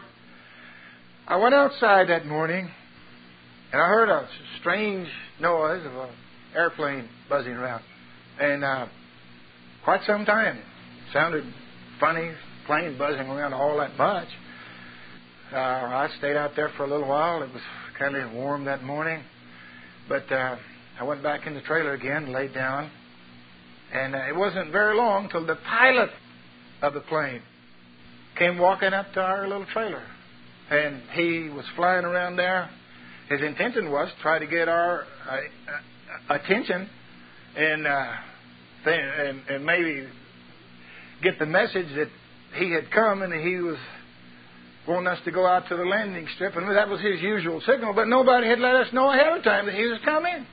D: I went outside that morning and I heard a strange noise of an airplane buzzing around. And uh, quite some time. It sounded funny, plane buzzing around all that much. Uh, I stayed out there for a little while. It was kind of warm that morning. But uh, I went back in the trailer again, laid down. And uh, it wasn't very long till the pilot of the plane came walking up to our little trailer. And he was flying around there. His intention was to try to get our uh, uh, attention and, uh, th- and and maybe get the message that he had come and he was wanting us to go out to the landing strip, and that was his usual signal, but nobody had let us know ahead of time that he was coming.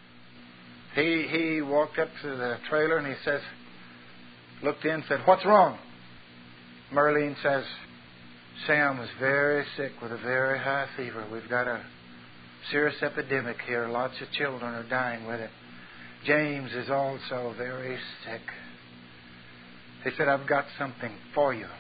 D: He he walked up to the trailer and he says, looked in and said, what's wrong? Merlene says, Sam is very sick with a very high fever. We've got a serious epidemic here. Lots of children are dying with it. James is also very sick. He said, I've got something for you.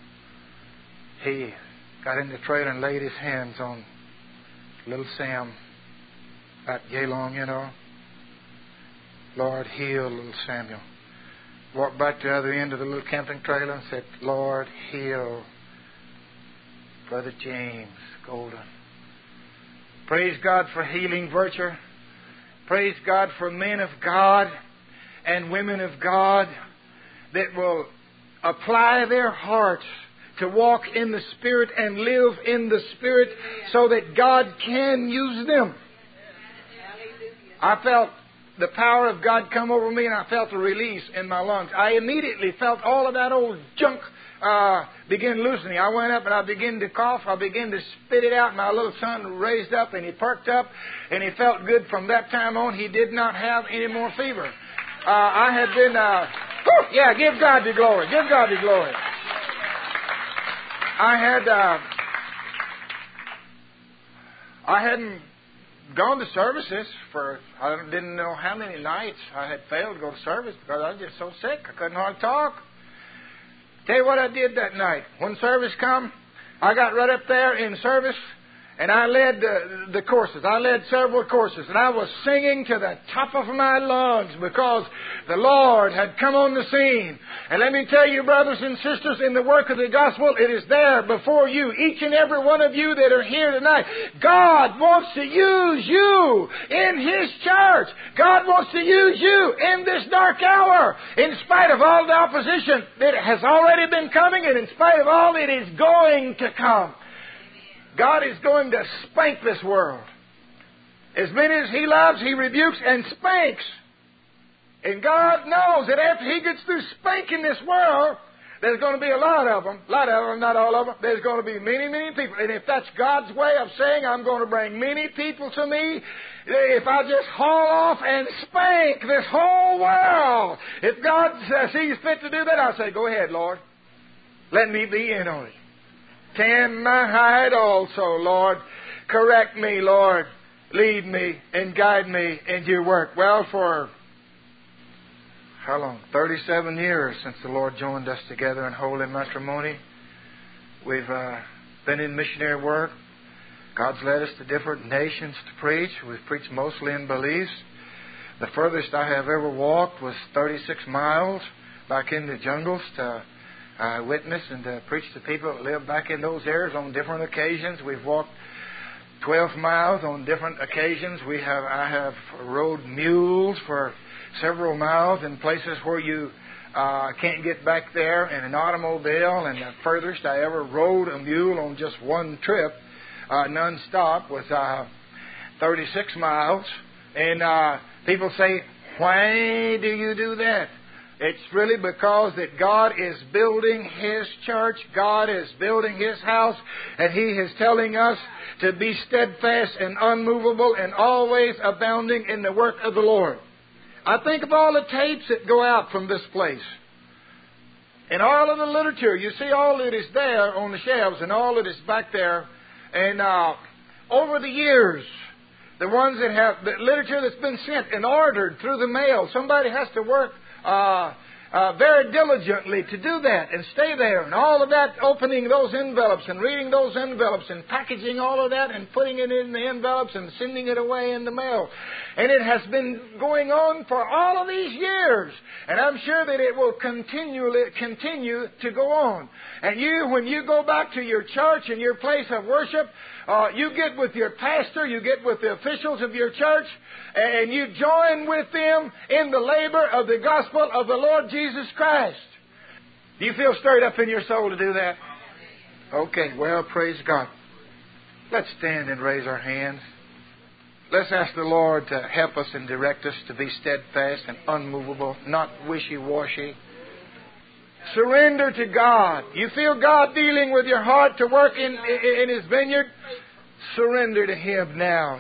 D: He got in the trailer and laid his hands on little Sam, about yay long, you know. Lord, heal little Samuel. Walked back to the other end of the little camping trailer and said, Lord, heal Brother James Golden. Praise God for healing virtue. Praise God for men of God and women of God that will apply their hearts to walk in the Spirit and live in the Spirit so that God can use them. I felt the power of God come over me, and I felt a release in my lungs. I immediately felt all of that old junk uh, begin loosening. I went up and I began to cough. I began to spit it out. My little son raised up and he perked up, and he felt good from that time on. He did not have any more fever. Uh, I had been, uh, whew, yeah, give God the glory. Give God the glory. I had, uh, I hadn't gone to services for, I didn't know how many nights I had failed to go to service because I was just so sick. I couldn't hardly talk. Tell you what I did that night. When service come, I got right up there in service, and I led the, the courses. I led several courses, and I was singing to the top of my lungs because the Lord had come on the scene. And let me tell you, brothers and sisters, in the work of the gospel, it is there before you, each and every one of you that are here tonight. God wants to use you in His church. God wants to use you in this dark hour, in spite of all the opposition that has already been coming, and in spite of all that is going to come. God is going to spank this world. As many as He loves, He rebukes and spanks. And God knows that after He gets through spanking this world, there's going to be a lot of them. A lot of them, not all of them. There's going to be many, many people. And if that's God's way of saying, I'm going to bring many people to me, if I just haul off and spank this whole world, if God sees fit to do that, I'll say, go ahead, Lord. Let me be in on it. Tan my hide also, Lord. Correct me, Lord. Lead me and guide me in your work. Well, for how long? thirty-seven years since the Lord joined us together in holy matrimony. We've uh, been in missionary work. God's led us to different nations to preach. We've preached mostly in Belize. The furthest I have ever walked was thirty-six miles back in the jungles to Uh, witness and to preach to people that live back in those areas on different occasions. We've walked twelve miles on different occasions. We have I have rode mules for several miles in places where you uh, can't get back there in an automobile. And the furthest I ever rode a mule on just one trip, uh, non-stop, was uh, thirty-six miles. And uh, people say, why do you do that? It's really because that God is building His church. God is building His house. And He is telling us to be steadfast and unmovable and always abounding in the work of the Lord. I think of all the tapes that go out from this place. And all of the literature. You see all that is there on the shelves and all that is back there. And uh, over the years, the ones that have the literature that's been sent and ordered through the mail, somebody has to work Uh, uh, very diligently to do that and stay there, and all of that, opening those envelopes and reading those envelopes and packaging all of that and putting it in the envelopes and sending it away in the mail. And it has been going on for all of these years, and I'm sure that it will continually continue to go on. And you, when you go back to your church and your place of worship, uh, you get with your pastor, you get with the officials of your church, and you join with them in the labor of the gospel of the Lord Jesus Christ. Do you feel stirred up in your soul to do that? Okay, well, praise God. Let's stand and raise our hands. Let's ask the Lord to help us and direct us to be steadfast and unmovable, not wishy-washy. Surrender to God. You feel God dealing with your heart to work in, in His vineyard? Surrender to Him now.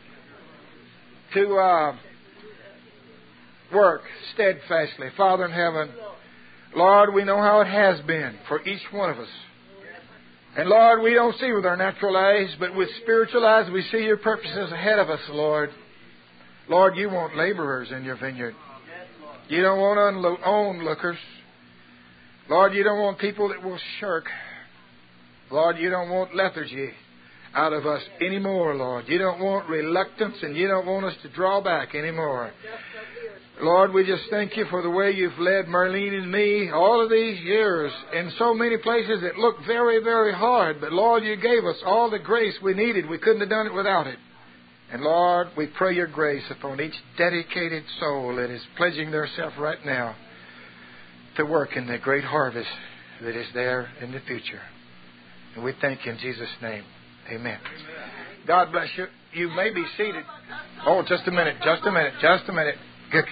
D: To uh, work steadfastly. Father in heaven, Lord, we know how it has been for each one of us. And Lord, we don't see with our natural eyes, but with spiritual eyes we see your purposes ahead of us, Lord. Lord, you want laborers in your vineyard. You don't want unlo- onlookers. Lord, you don't want people that will shirk. Lord, you don't want lethargy out of us anymore, Lord. You don't want reluctance, and you don't want us to draw back anymore. Lord, we just thank you for the way you've led Marlene and me all of these years in so many places that look very, very hard. But Lord, you gave us all the grace we needed. We couldn't have done it without it. And Lord, we pray your grace upon each dedicated soul that is pledging themselves right now to work in the great harvest that is there in the future. And we thank you in Jesus' name. Amen. God bless you. You may be seated. Oh, just a minute, just a minute, just a minute. Good.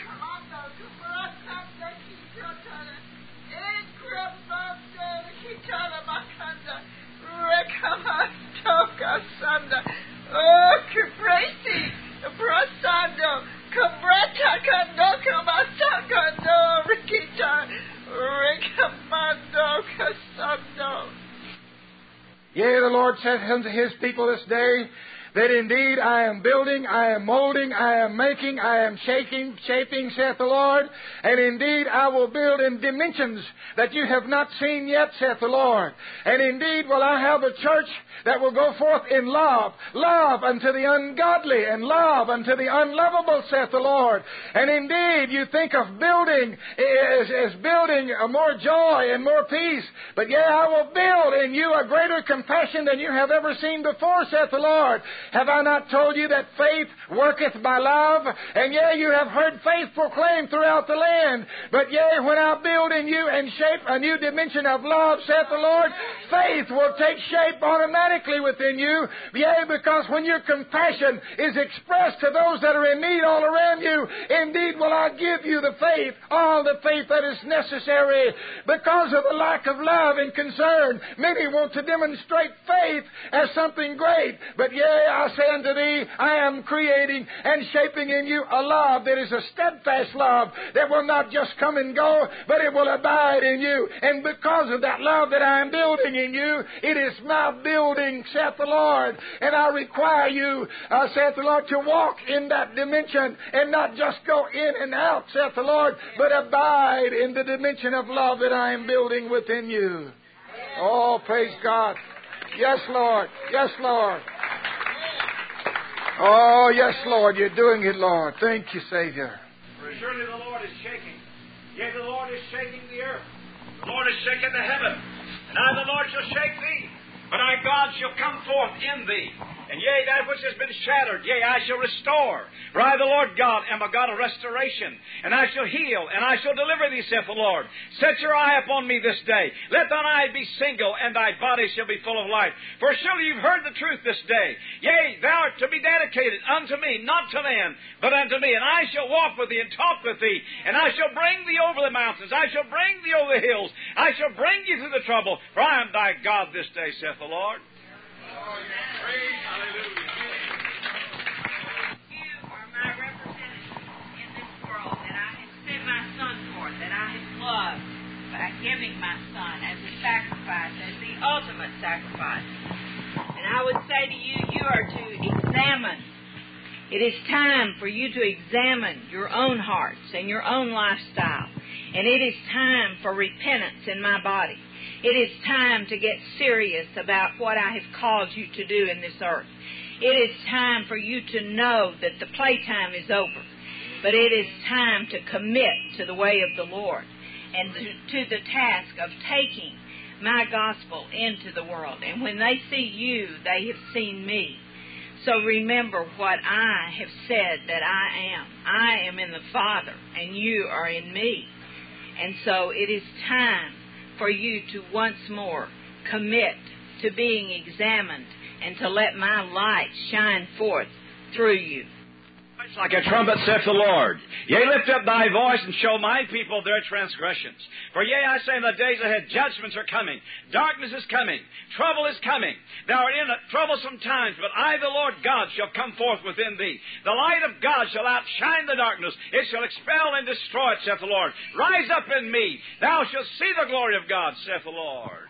E: Oh, Caprese, Brasando, Cabretta, Candoca, Masacando, Rikita, Ricamando, Casando.
D: Yea, the Lord said unto His people this day, that indeed I am building, I am molding, I am making, I am shaking, shaping, saith the Lord. And indeed I will build in dimensions that you have not seen yet, saith the Lord. And indeed will I have a church that will go forth in love, love unto the ungodly, and love unto the unlovable, saith the Lord. And indeed you think of building as, as building a more joy and more peace. But yea, I will build in you a greater compassion than you have ever seen before, saith the Lord. Have I not told you that faith worketh by love? And yea, you have heard faith proclaimed throughout the land. But yea, when I build in you and shape a new dimension of love, saith the Lord, faith will take shape automatically within you. Yea, because when your compassion is expressed to those that are in need all around you, indeed will I give you the faith, all the faith that is necessary. Because of the lack of love and concern, many want to demonstrate faith as something great. But yea, I say unto thee, I am creating and shaping in you a love that is a steadfast love that will not just come and go, but it will abide in you. And because of that love that I am building in you, it is my building, saith the Lord. And I require you, uh, saith the Lord, to walk in that dimension and not just go in and out, saith the Lord, but abide in the dimension of love that I am building within you. Oh, praise God. Yes, Lord. Yes, Lord. Oh, yes, Lord, you're doing it, Lord. Thank you, Savior.
F: For surely the Lord is shaking. Yea, the Lord is shaking the earth. The Lord is shaking the heaven. And I, the Lord, shall shake thee. But I, God, shall come forth in thee. And yea, that which has been shattered, yea, I shall restore. For I, the Lord God, am a God of restoration. And I shall heal, and I shall deliver thee, saith the Lord. Set your eye upon me this day. Let thine eye be single, and thy body shall be full of light. For surely you've heard the truth this day. Yea, thou art to be dedicated unto me, not to man, but unto me. And I shall walk with thee and talk with thee. And I shall bring thee over the mountains. I shall bring thee over the hills. I shall bring you through the trouble. For I am thy God this day, saith the Lord.
E: Praise, hallelujah. You are my representative in this world that I have sent my Son for, that I have loved by giving my Son as a sacrifice, as the ultimate sacrifice. And I would say to you, you are to examine. It is time for you to examine your own hearts and your own lifestyle. And it is time for repentance in my body. It is time to get serious about what I have called you to do in this earth. It is time for you to know that the playtime is over. But it is time to commit to the way of the Lord and to, to the task of taking my gospel into the world. And when they see you, they have seen me. So remember what I have said that I am. I am in the Father, and you are in me. And so it is time for you to once more commit to being examined and to let my light shine forth through you.
F: Like a trumpet, saith the Lord. Yea, lift up thy voice and show my people their transgressions. For yea, I say in the days ahead, judgments are coming. Darkness is coming. Trouble is coming. Thou art in troublesome times, but I, the Lord God, shall come forth within thee. The light of God shall outshine the darkness. It shall expel and destroy it, saith the Lord. Rise up in me. Thou shalt see the glory of God, saith the Lord.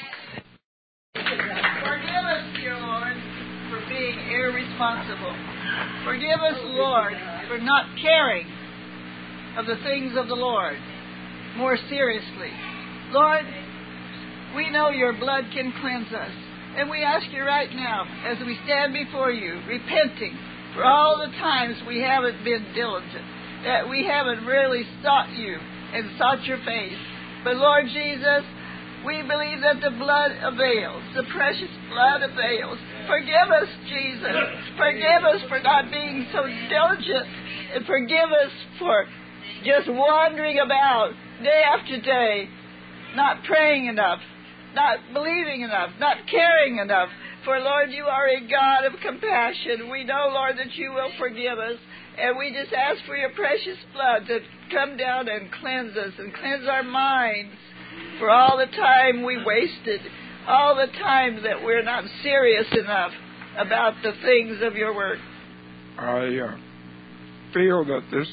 E: Forgive us, dear Lord, for being irresponsible. Forgive us, Lord, for not caring of the things of the Lord more seriously. Lord, we know your blood can cleanse us. And we ask you right now, as we stand before you, repenting for all the times we haven't been diligent, that we haven't really sought you and sought your face. But Lord Jesus, we believe that the blood avails. The precious blood avails. Forgive us, Jesus. Forgive us for not being so diligent. And forgive us for just wandering about day after day, not praying enough, not believing enough, not caring enough,
G: For, Lord, you are a God of compassion. We know, Lord, that you will forgive us. And we just ask for your precious blood to come down and cleanse us and cleanse our minds for all the time we wasted, all the time that we're not serious enough about the things of your word.
C: I uh, feel that this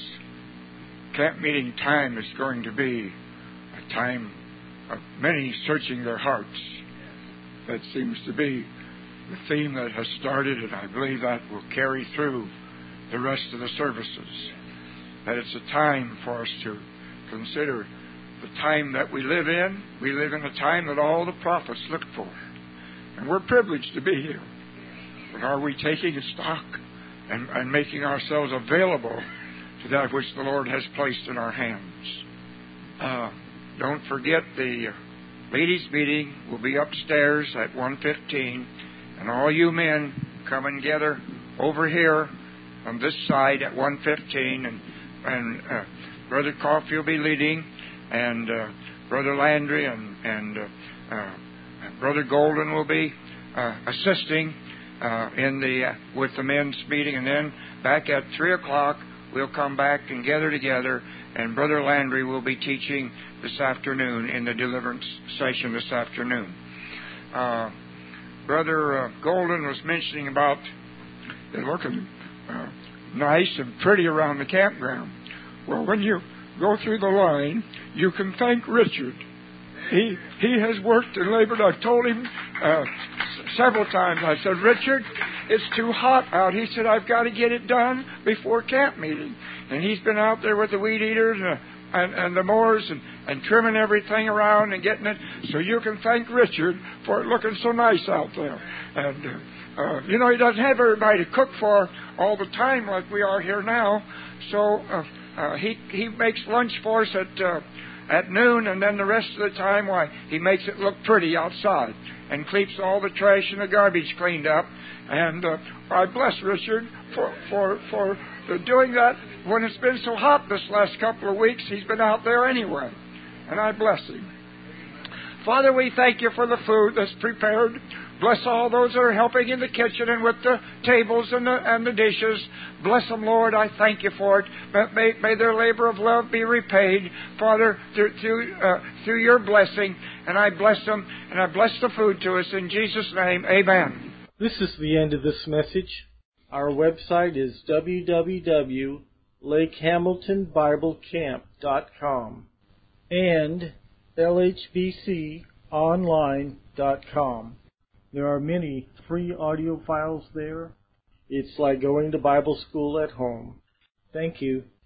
C: camp meeting time is going to be a time of many searching their hearts. That seems to be the theme that has started, and I believe that will carry through the rest of the services. That it's a time for us to consider the time that we live in. We live in a time that all the prophets looked for. And we're privileged to be here. But are we taking a stock and, and making ourselves available to that which the Lord has placed in our hands? Uh, don't forget the ladies' meeting will be upstairs at one fifteen. And all you men come and gather over here on this side at one fifteen. And, and uh, Brother Coffey will be leading, and uh, Brother Landry and, and uh, uh, Brother Golden will be uh, assisting uh, in the uh, with the men's meeting. And then back at three o'clock, we'll come back and gather together, and Brother Landry will be teaching this afternoon in the deliverance session this afternoon. Uh, Brother uh, Golden was mentioning about it looking uh, nice and pretty around the campground. Well, when you go through the line, you can thank Richard. He he has worked and labored. I've told him uh, several times. I said, Richard, it's too hot out. He said, I've got to get it done before camp meeting. And he's been out there with the weed eaters and, uh, and, and the mowers and, and trimming everything around and getting it. So you can thank Richard for it looking so nice out there. And, uh, uh, you know, he doesn't have everybody to cook for all the time like we are here now. So uh, uh, he, he makes lunch for us at... Uh, at noon, and then the rest of the time, why, he makes it look pretty outside and keeps all the trash and the garbage cleaned up. And uh, I bless Richard for, for, for doing that when it's been so hot this last couple of weeks. He's been out there anyway, and I bless him. Father, we thank you for the food that's prepared. Bless all those that are helping in the kitchen and with the tables and the, and the dishes. Bless them, Lord. I thank you for it. May, may their labor of love be repaid, Father, through, through, uh, through your blessing. And I bless them, and I bless the food to us. In Jesus' name, amen.
A: This is the end of this message. Our website is w w w dot lake hamilton bible camp dot com and l h b c online dot com. There are many free audio files there. It's like going to Bible school at home. Thank you.